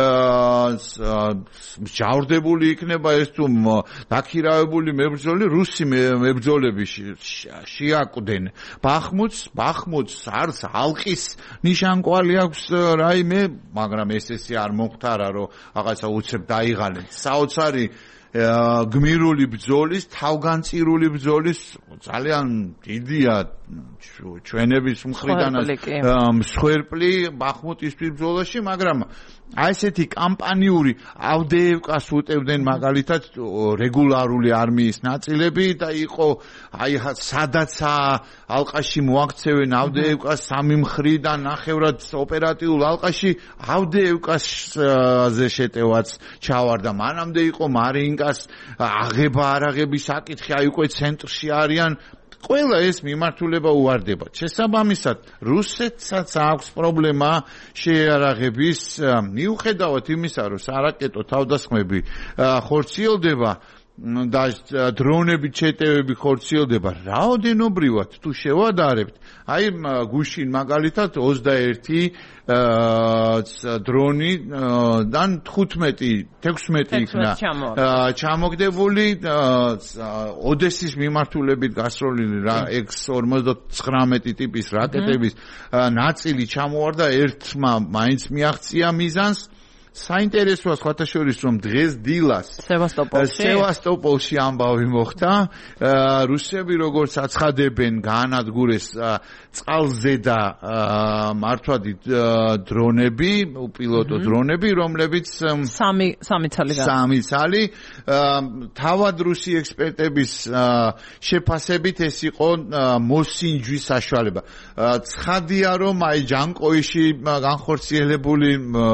ჯავრდებული იქნება ეს თუ დაქირავებული მებრძოლი რუსი მებრძოლები შეაკვდნენ ბახმუთს ბახმუთს არც ალყის ნიშანკვალი აქვს რაიმე მაგრამ ეს ესე არ მომختარა რომ რაღაცა უცებ დაიღალენ საოცარი გმირული ბრძოლის თავგანწირული ბრძოლის ძალიან დიდია ჩვენების მხრიდანაც მსხვერპლი ბახმუტისთვის ბრძოლაში მაგრამ აი ესეთი კამპანიური ავდეევკას უტევდნენ მაგალითად რეგულარული არმიის ნაწილები და იყო აი სადაც ალყაში მოაქცევენ ავდეევკას სამი მხრიდან ნახევრად ოპერატიულ ალყაში ავდეევკასზე შეტევაც ჩავარდა მანამდე იყო მარინკას აღება არაღების საკითხი აი უკვე ცენტრში არიან ყველა ეს მიმართულება უვარდება. შესაბამისად, რუსეთსაც აქვს პრობლემა შეიარაღების მიუხედავად იმისა, რომ სარაკეტო თავდასხმები ხორციელდება და დრონები ჩეტევები ხორციელდება რაოდენობრივად თუ შევადარებთ აი გუშინ მაგალითად ოცდაერთი დრონი დან თხუთმეტი თექვსმეტი იქნა ჩამოგდებული ოდესის მიმართულებით გასროლილი რა ექს ორმოცდათხრამეტი ტიპის რაკეტების ნაწილი ჩამოვარდა ერთმა მაინც მიაღწია მიზანს საინტერესოა სხვათა შორის რომ დღეს დილას სევასტოპოლში სევასტოპოლში ამბავი მოხდა რუსები როგორც აცხადებენ გაანადგურეს წყალზედა მართვადი დრონები უპილოტო დრონები რომლებიც სამი სამი ცალი სამი ცალი თავად რუსი ექსპერტების შეფასებით ეს იყო მოსინჯვის საშუალება ცხადია რომ აი ჯანკოიში განხორციელებული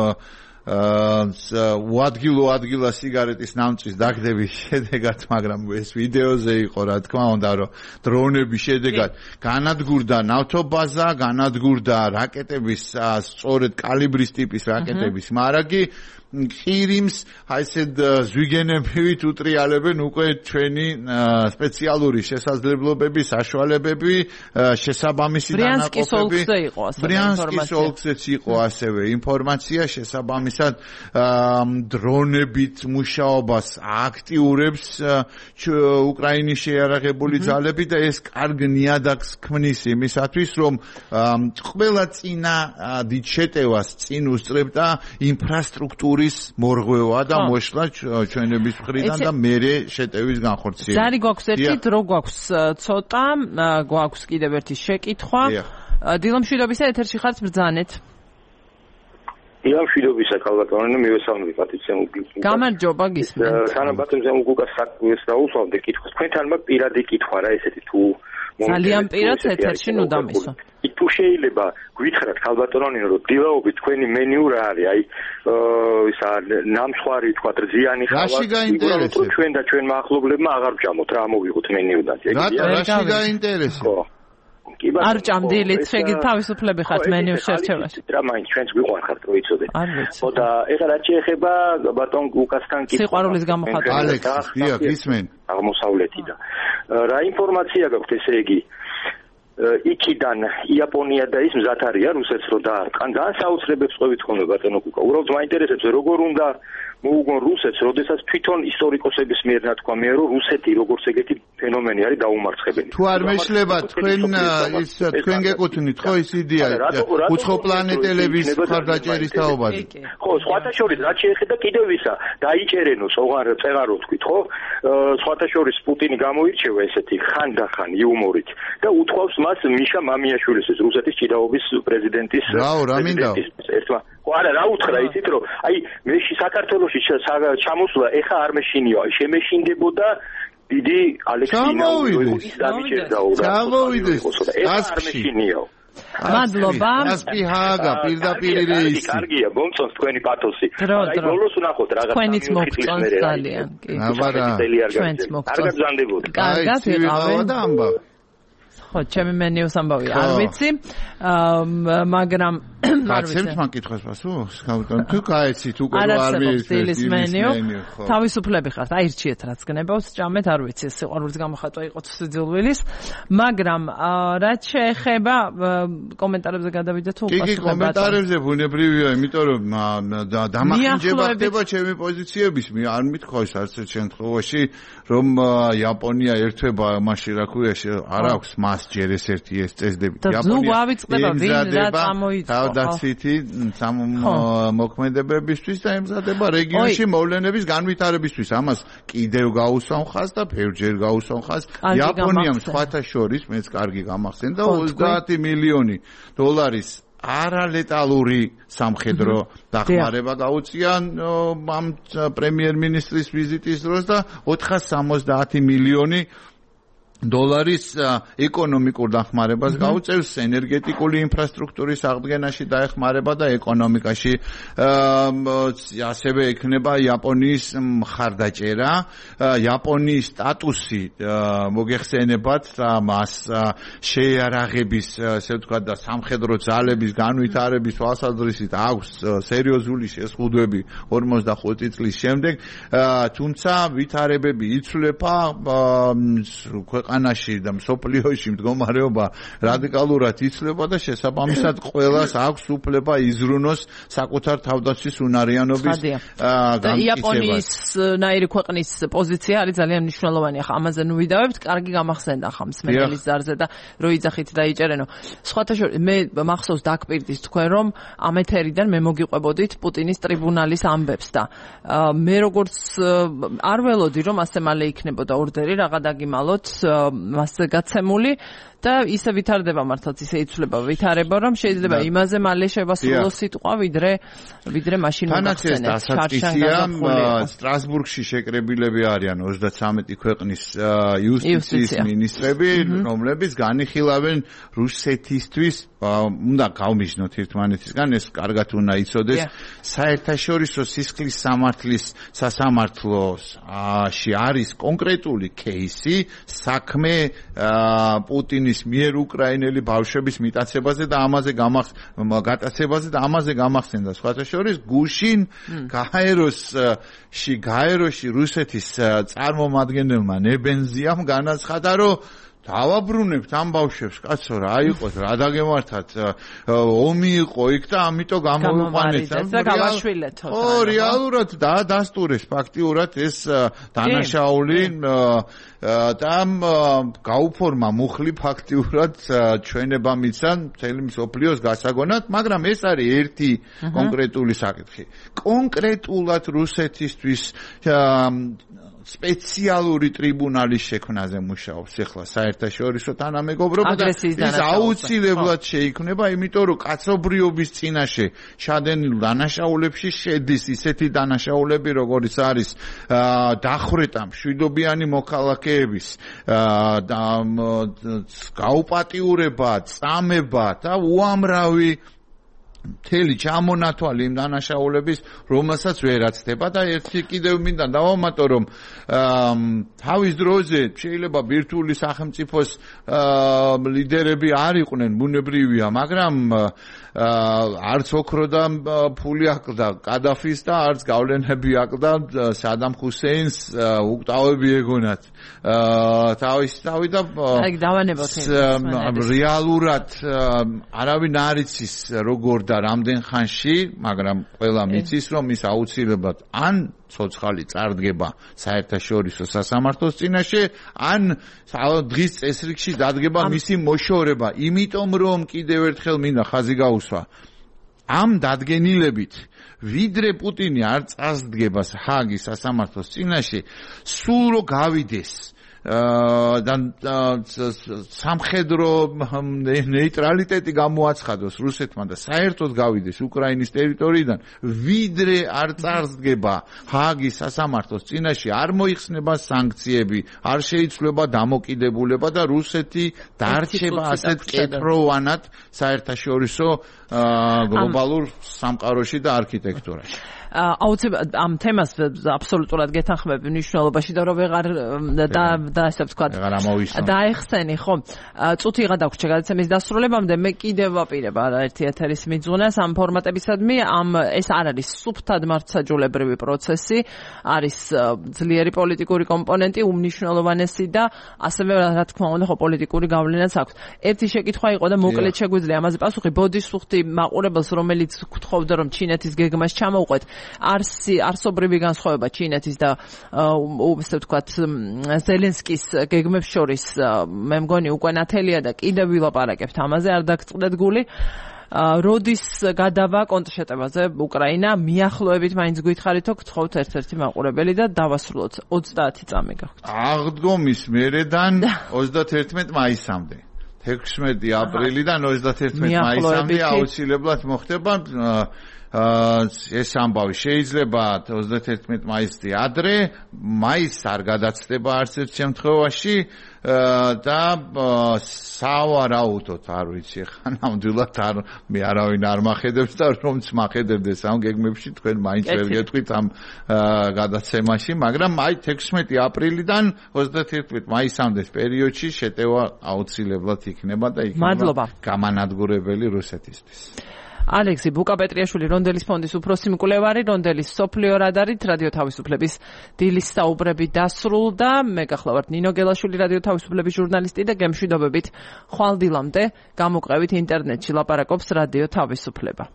უადგილო ადგილა სიგარეტის ნამწვის დაგდების შედეგად, მაგრამ ეს ვიდეოზე იყო, რა თქმა უნდა, რომ დრონების შედეგად განადგურდა ნავთობაზა, განადგურდა რაკეტების სწორედ კალიბრის ტიპის რაკეტების მარაგი ყირიმს აი ესეთ ზვიგენებივით უტრიალებენ უკვე ჩვენი სპეციალური შესაძლებლობები, საშუალებები, შესაბამისი დანაყოფები. ბრიანსკის ოლქზეც იყო ასევე ინფორმაცია შესაბამისად დრონებით მუშაობას აქტიურებს უკრაინის შეიარაღებული ძალები და ეს კარგ ნიადაგს ქმნის იმისათვის რომ ყველა წინა დიდ შეტევას წინ უსწრებდა ინფრასტრუქტურის მორღვევა და მოშლა ჩვენების მხრიდან და მერე შეტევის განხორციელება. ზარი გვაქვს ერთი დრო გვაქვს ცოტა, გვაქვს კიდევ ერთი შეკითხვა. დილამშვიდობისა ეთერში ხართ ბრძანეთ. დილამშვიდობისა ქალბატონო მივესალმები პატიცემულ. გამარჯობა გისმენთ. თანა ბატონო გუკას საკუთრეს დაუსვამდი კითხვა. თქვენთან მაგ პირადი კითხვა რა ესეთი თუ ძალიან პირად ეთერში ნუ დამისვა. თუ შეიძლება გვითხრათ ქალბატონინო რომ დილაობით თქვენი მენიუ რა არის აი ისა ნამსხვარი თქვა რძიანი ხავა ჩვენ და ჩვენ მაახლობლებმა აღარ ვჭამოთ რა მოვიღოთ მენიუდან რატო რაში გაინტერესო არ ჭამდილით შეგიძლიათ თავისუფლები ხართ მენიუს შერჩევაში რა მაინც ჩვენც გვიყვარხართ რომ იცოდეთ ხო და ეხლა რაც შეეხება ბატონ გუკასთან კითხვა სიყვარულის გამოხატვა ალექს დიახ ისმენ აღმოსავლეთიდან რა ინფორმაცია გაქვთ ესე იგი იქიდან იაპონია და ის მზად არია რუსეთს რო დაარტყან და საოცრებებს ყვებით ხოლმე ბატონო გუკა უბრალოდ მაინტერესებს როგორ უნდა მოუგონ რუსეთს როდესაც თვითონ ისტორიკოსების მიერ ნათქვა მე რომ რუსეთი როგორც ეგეთი ფენომენი არის დაუმარცხებელი თუ არ მეშლება თქვენ ის თქვენ გეკუთვნით ხო ის იდეა უცხო პლანეტელების მხარდაჭერის თაობაზე ხო სხვათა შორის რაც შეეხება კიდევ ისა დაიჭერენო ოღარ წეღარო თქვით ხო სხვათა შორის პუტინი გამოირჩევა ესეთი ხანდახან იუმორით და უთხოვს მას მიშა მამიაშვილის რუსეთის ჭიდაობის პრეზიდენტის რაო რა მინდა ერთმა ხო არა რა უთხრა იცით რომ აი მე საქართველოში ჩამოსვლა ეხა არ მეშინიო შემეშინდებოდა დიდი ალექსინაურის დამიჭერდაო რა ჩამოვიდეს არ მეშინიო მადლობა ასპიჰაგა პირდაპირ რეისი კარგია მომწონს თქვენი პათოსი აი ბოლოს ვნახოთ რაღაც თქვენიც მოგწონს ძალიან კი აბარა ჩვენც მოგწონს კარგად ბრძანდებოდი კარგად ვიყავენ და ამბავ ხო, ჩემი მენიუს ამბავი არ ვიცი. მაგრამ არ ვიცი. კაცებს მაკითხოს პასუხს, თუ გაეცით უკვე არ ვიცი მენიუ. თავისუფლები ხართ, აირჩიეთ რაც გნებავს, ჭამეთ, არ ვიცი, სიყვარულის გამოხატვა იყოს სიძულვილის, მაგრამ რაც შეეხება კომენტარებზე გადავიდეთ თუ უპასუხებად. კი, კომენტარებზე ბუნებრივია, იმიტომ რომ დამახინჯება ხდება ჩემი პოზიციების, არ მithქვავს არც ერთ შემთხვევაში, რომ იაპონია ერთვება მაშინ რა ქვია, არ აქვს მას ჯერ ეს ერთი ეს წესდები. იაპონია ემზადება თავდაცვითი მოქმედებებისთვის და ემზადება რეგიონში მოვლენების განვითარებისთვის. ამას კიდევ გაუსვამ ხაზს და ბევრჯერ გაუსვამ ხაზს. იაპონიამ სხვათა შორის მეც კარგი გამახსენდა ოცდაათი მილიონი დოლარის არალეტალური სამხედრო დახმარება გაუწია ამ პრემიერ-მინისტრის ვიზიტის დროს და ოთხას სამოცდაათი მილიონი დოლარის ეკონომიკურ დახმარებას გაუწევს ენერგეტიკული ინფრასტრუქტურის აღდგენაში დაეხმარება და ეკონომიკაში ასევე ექნება იაპონიის მხარდაჭერა იაპონიის სტატუსი მოგეხსენებათ და მას შეიარაღების ასე ვთქვათ და სამხედრო ძალების განვითარების თვალსაზრისით აქვს სერიოზული შეზღუდვები ორმოცდახუთი წლის შემდეგ თუმცა ვითარებები იცვლება ქვეყანაში და მსოფლიოში მდგომარეობა რადიკალურად იცვლება და შესაბამისად ყველას აქვს უფლება იზრუნოს საკუთარ თავდაცვის უნარიანობის განმტკიცებას. იაპონიის ნაირი ქვეყნის პოზიცია არის ძალიან მნიშვნელოვანი. ახლა ამაზე ნუ ვიდავებთ, კარგი გამახსენდა ახლა მსმენელის ზარზე და რო იძახით დაიჭერენო. სხვათა შორის მე მახსოვს დაგპირდით თქვენ რომ ამ ეთერიდან მე მოგიყვებოდით პუტინის ტრიბუნალის ამბებს და მე როგორც არ ველოდი რომ ასე მალე იქნებოდა ორდერი რაღა დაგიმალოთ მასზე გაცემული და ისე ვითარდება მართლაც ისე იცვლება ვითარება რომ შეიძლება იმაზე მალე შევასრულო სიტყვა ვიდრე ვიდრე მაშინ მოგახსენეთ ჩარჩანგა სტრასბურგში შეკრებილები არიან ოცდათვრამეტი ქვეყნის იუსტიციის მინისტრები რომლებიც განიხილავენ რუსეთისთვის უნდა გავმიჯნოთ ერთმანეთისგან ეს კარგად უნდა იცოდეს საერთაშორისო სისხლის სამართლის სასამართლოში არის კონკრეტული кейსი საქმე პუტინის მიერ უკრაინელი ბავშვების მიტაცებაზე და ამაზე გატაცებაზე და ამაზე გამახსენდა სხვათა შორის გუშინ გაეროში გაეროში რუსეთის წარმომადგენელმა ნებენზიამ განაცხადა რომ დავაბრუნებთ ამ ბავშვებს კაცო რა აიყოთ რა დაგემართათ ომი იყო იქ და ამიტომ გამოვიყვანეთ და გავაშვილეთ ხო რეალურად და დასტურეს ფაქტიურად ეს დანაშაული და გაუფორმა მუხლი ფაქტიურად ჩვენება მისცა მთელი მსოფლიოს გასაგონად მაგრამ ეს არის ერთი კონკრეტული საკითხი კონკრეტულად რუსეთისთვის სპეციალური ტრიბუნალის შექმნაზე მუშაობს ახლა საერთაშორისო თანამეგობრობა და ის აუცილებლად შეიქმნება, იმიტომ რომ კაცობრიობის წინაშე შადენილ დანაშაულებში შედის ისეთი დანაშაულები, როგორიც არის დახვრეტა მშვიდობიანი მოქალაქეების გაუპატიურება, წამება და უამრავი მთელი ჩამონათვალი იმ დანაშაულების, რომელსაც ვერ აცდება და ერთი კიდევ მინდა დავამატო, რომ თავის დროზე შეიძლება ბირთვული სახელმწიფოს ლიდერები არ იყვნენ, ბუნებრივია, მაგრამ არც ოქრო და ფული აკლდა კადაფის და არც გავლენები აკლდა სადამ ჰუსეინს უკტავები ეგონათ თავის თავი და რეალურად არავინ არ იცის როგორ და რამდენ ხანში, მაგრამ ყველა მიცის, რომ ის აუცილებლად ან ცოცხალი წარდგება საერთაშორისო სასამართლოს წინაშე, ან დღის წესრიგში დადგება მისი მოშორება, იმიტომ რომ კიდევ ერთხელ მინდა ხაზი გაუსვა. ამ დადგენილებით, ვიდრე პუტინი არ წარდგება ჰააგის სასამართლოს წინაშე, სულ რო გავიდეს და სამხედრო ნეიტრალიტეტი გამოაცხადოს რუსეთმა და საერთოდ გავიდეს უკრაინის ტერიტორიიდან, ვიდრე არ წარსდგება ჰააგის სასამართლოს წინაშე, არ მოიხსნება სანქციები, არ შეიცვლება დამოკიდებულება და რუსეთი დარჩება ასეთ კეთროვანად საერთაშორისო გლობალურ სამყაროში და არქიტექტურაში. აუცილებლად ამ თემას აბსოლუტურად გეთანხმები მნიშვნელობაში და რომ ვეღარ და და ასე ვთქვათ დაეხსენი ხო წუთიღა დაგვჭირდა გადაცემის დასრულებამდე მე კიდევ ვაპირებ არაერთი ეთერის მიძღვნას ამ ფორმატებისადმი ამ ეს არ არის სუფთად მართლმსაჯულებრივი პროცესი არის ძლიერი პოლიტიკური კომპონენტი უმნიშვნელოვანესი და ასევე რა თქმა უნდა ხო პოლიტიკური გავლენაც აქვს ერთი შეკითხვა იყო და მოკლედ შეგვიძლია ამაზე პასუხი ბოდისუხტი მაყურებელს რომელიც გთხოვდა რომ ჩინეთის გეგმას ჩამოვყვეთ არსი არსობრივი განსხვავება ჩინეთის და ასე ვთქვათ ზელენსკის გეგმებს შორის მე მგონი უკვე ნათელია და კიდევ ვილაპარაკებთ ამაზე არ დაგწყდეთ გული როდის გადავა კონტრშეტევაზე უკრაინა მიახლოებით მაინც გითხარითო გთხოვთ ერთ-ერთი მაყურებელი და დავასრულოთ ოცდაათი წამი გაქვთ აღდგომის მერედან ოცდათერთმეტი მაისამდე თექვსმეტი აპრილიდან ოცდათერთმეტი მაისამდე აუცილებლად მოხდება ეს ამბავი შეიძლება ოცდათერთმეტი მაისზე ადრე მაისს არ გადაცდება არც ერთ შემთხვევაში და სავარაუდოდ არ ვიცი ხა ნამდვილად არ მე არავინ არ მახედებს და რომც მახედებდეს ამ გეგმებში თქვენ მაინც ვერ გეტყვით ამ გადაცემაში მაგრამ აი თექვსმეტი აპრილიდან ოცდათერთმეტი მაისამდე პერიოდში შეტევა აუცილებლად იქნება და იქნება გამანადგურებელი რუსეთისთვის ალექსი ბუკაპეტრიაშვილი რონდელის ფონდის უფროსი მკვლევარი რონდელის სოფლიო რადარით რადიო თავისუფლების დილის საუბრები დასრულდა მე გახლავართ ნინო გელაშვილი რადიო თავისუფლების ჟურნალისტი და გემშვიდობებით ხვალ დილამდე გამოყევით ინტერნეტში ლაპარაკობს რადიო თავისუფლება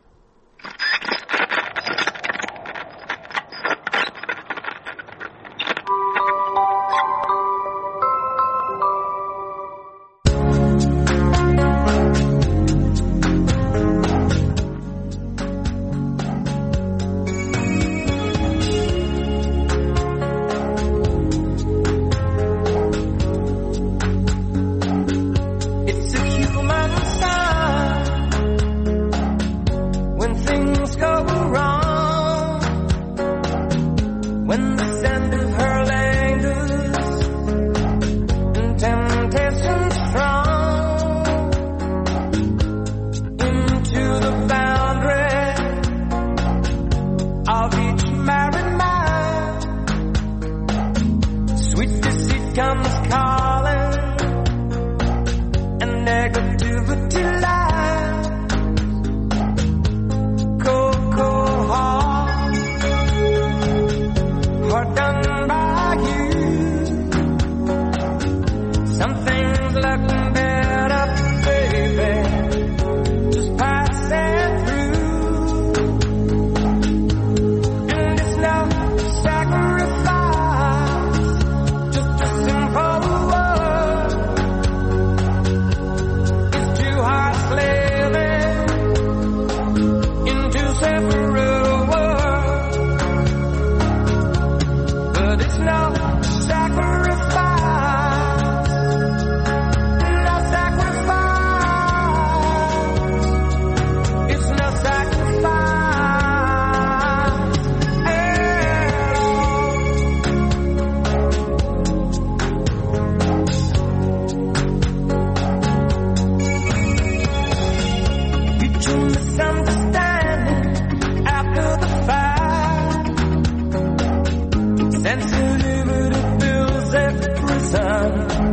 Sense of liberty fills every prison.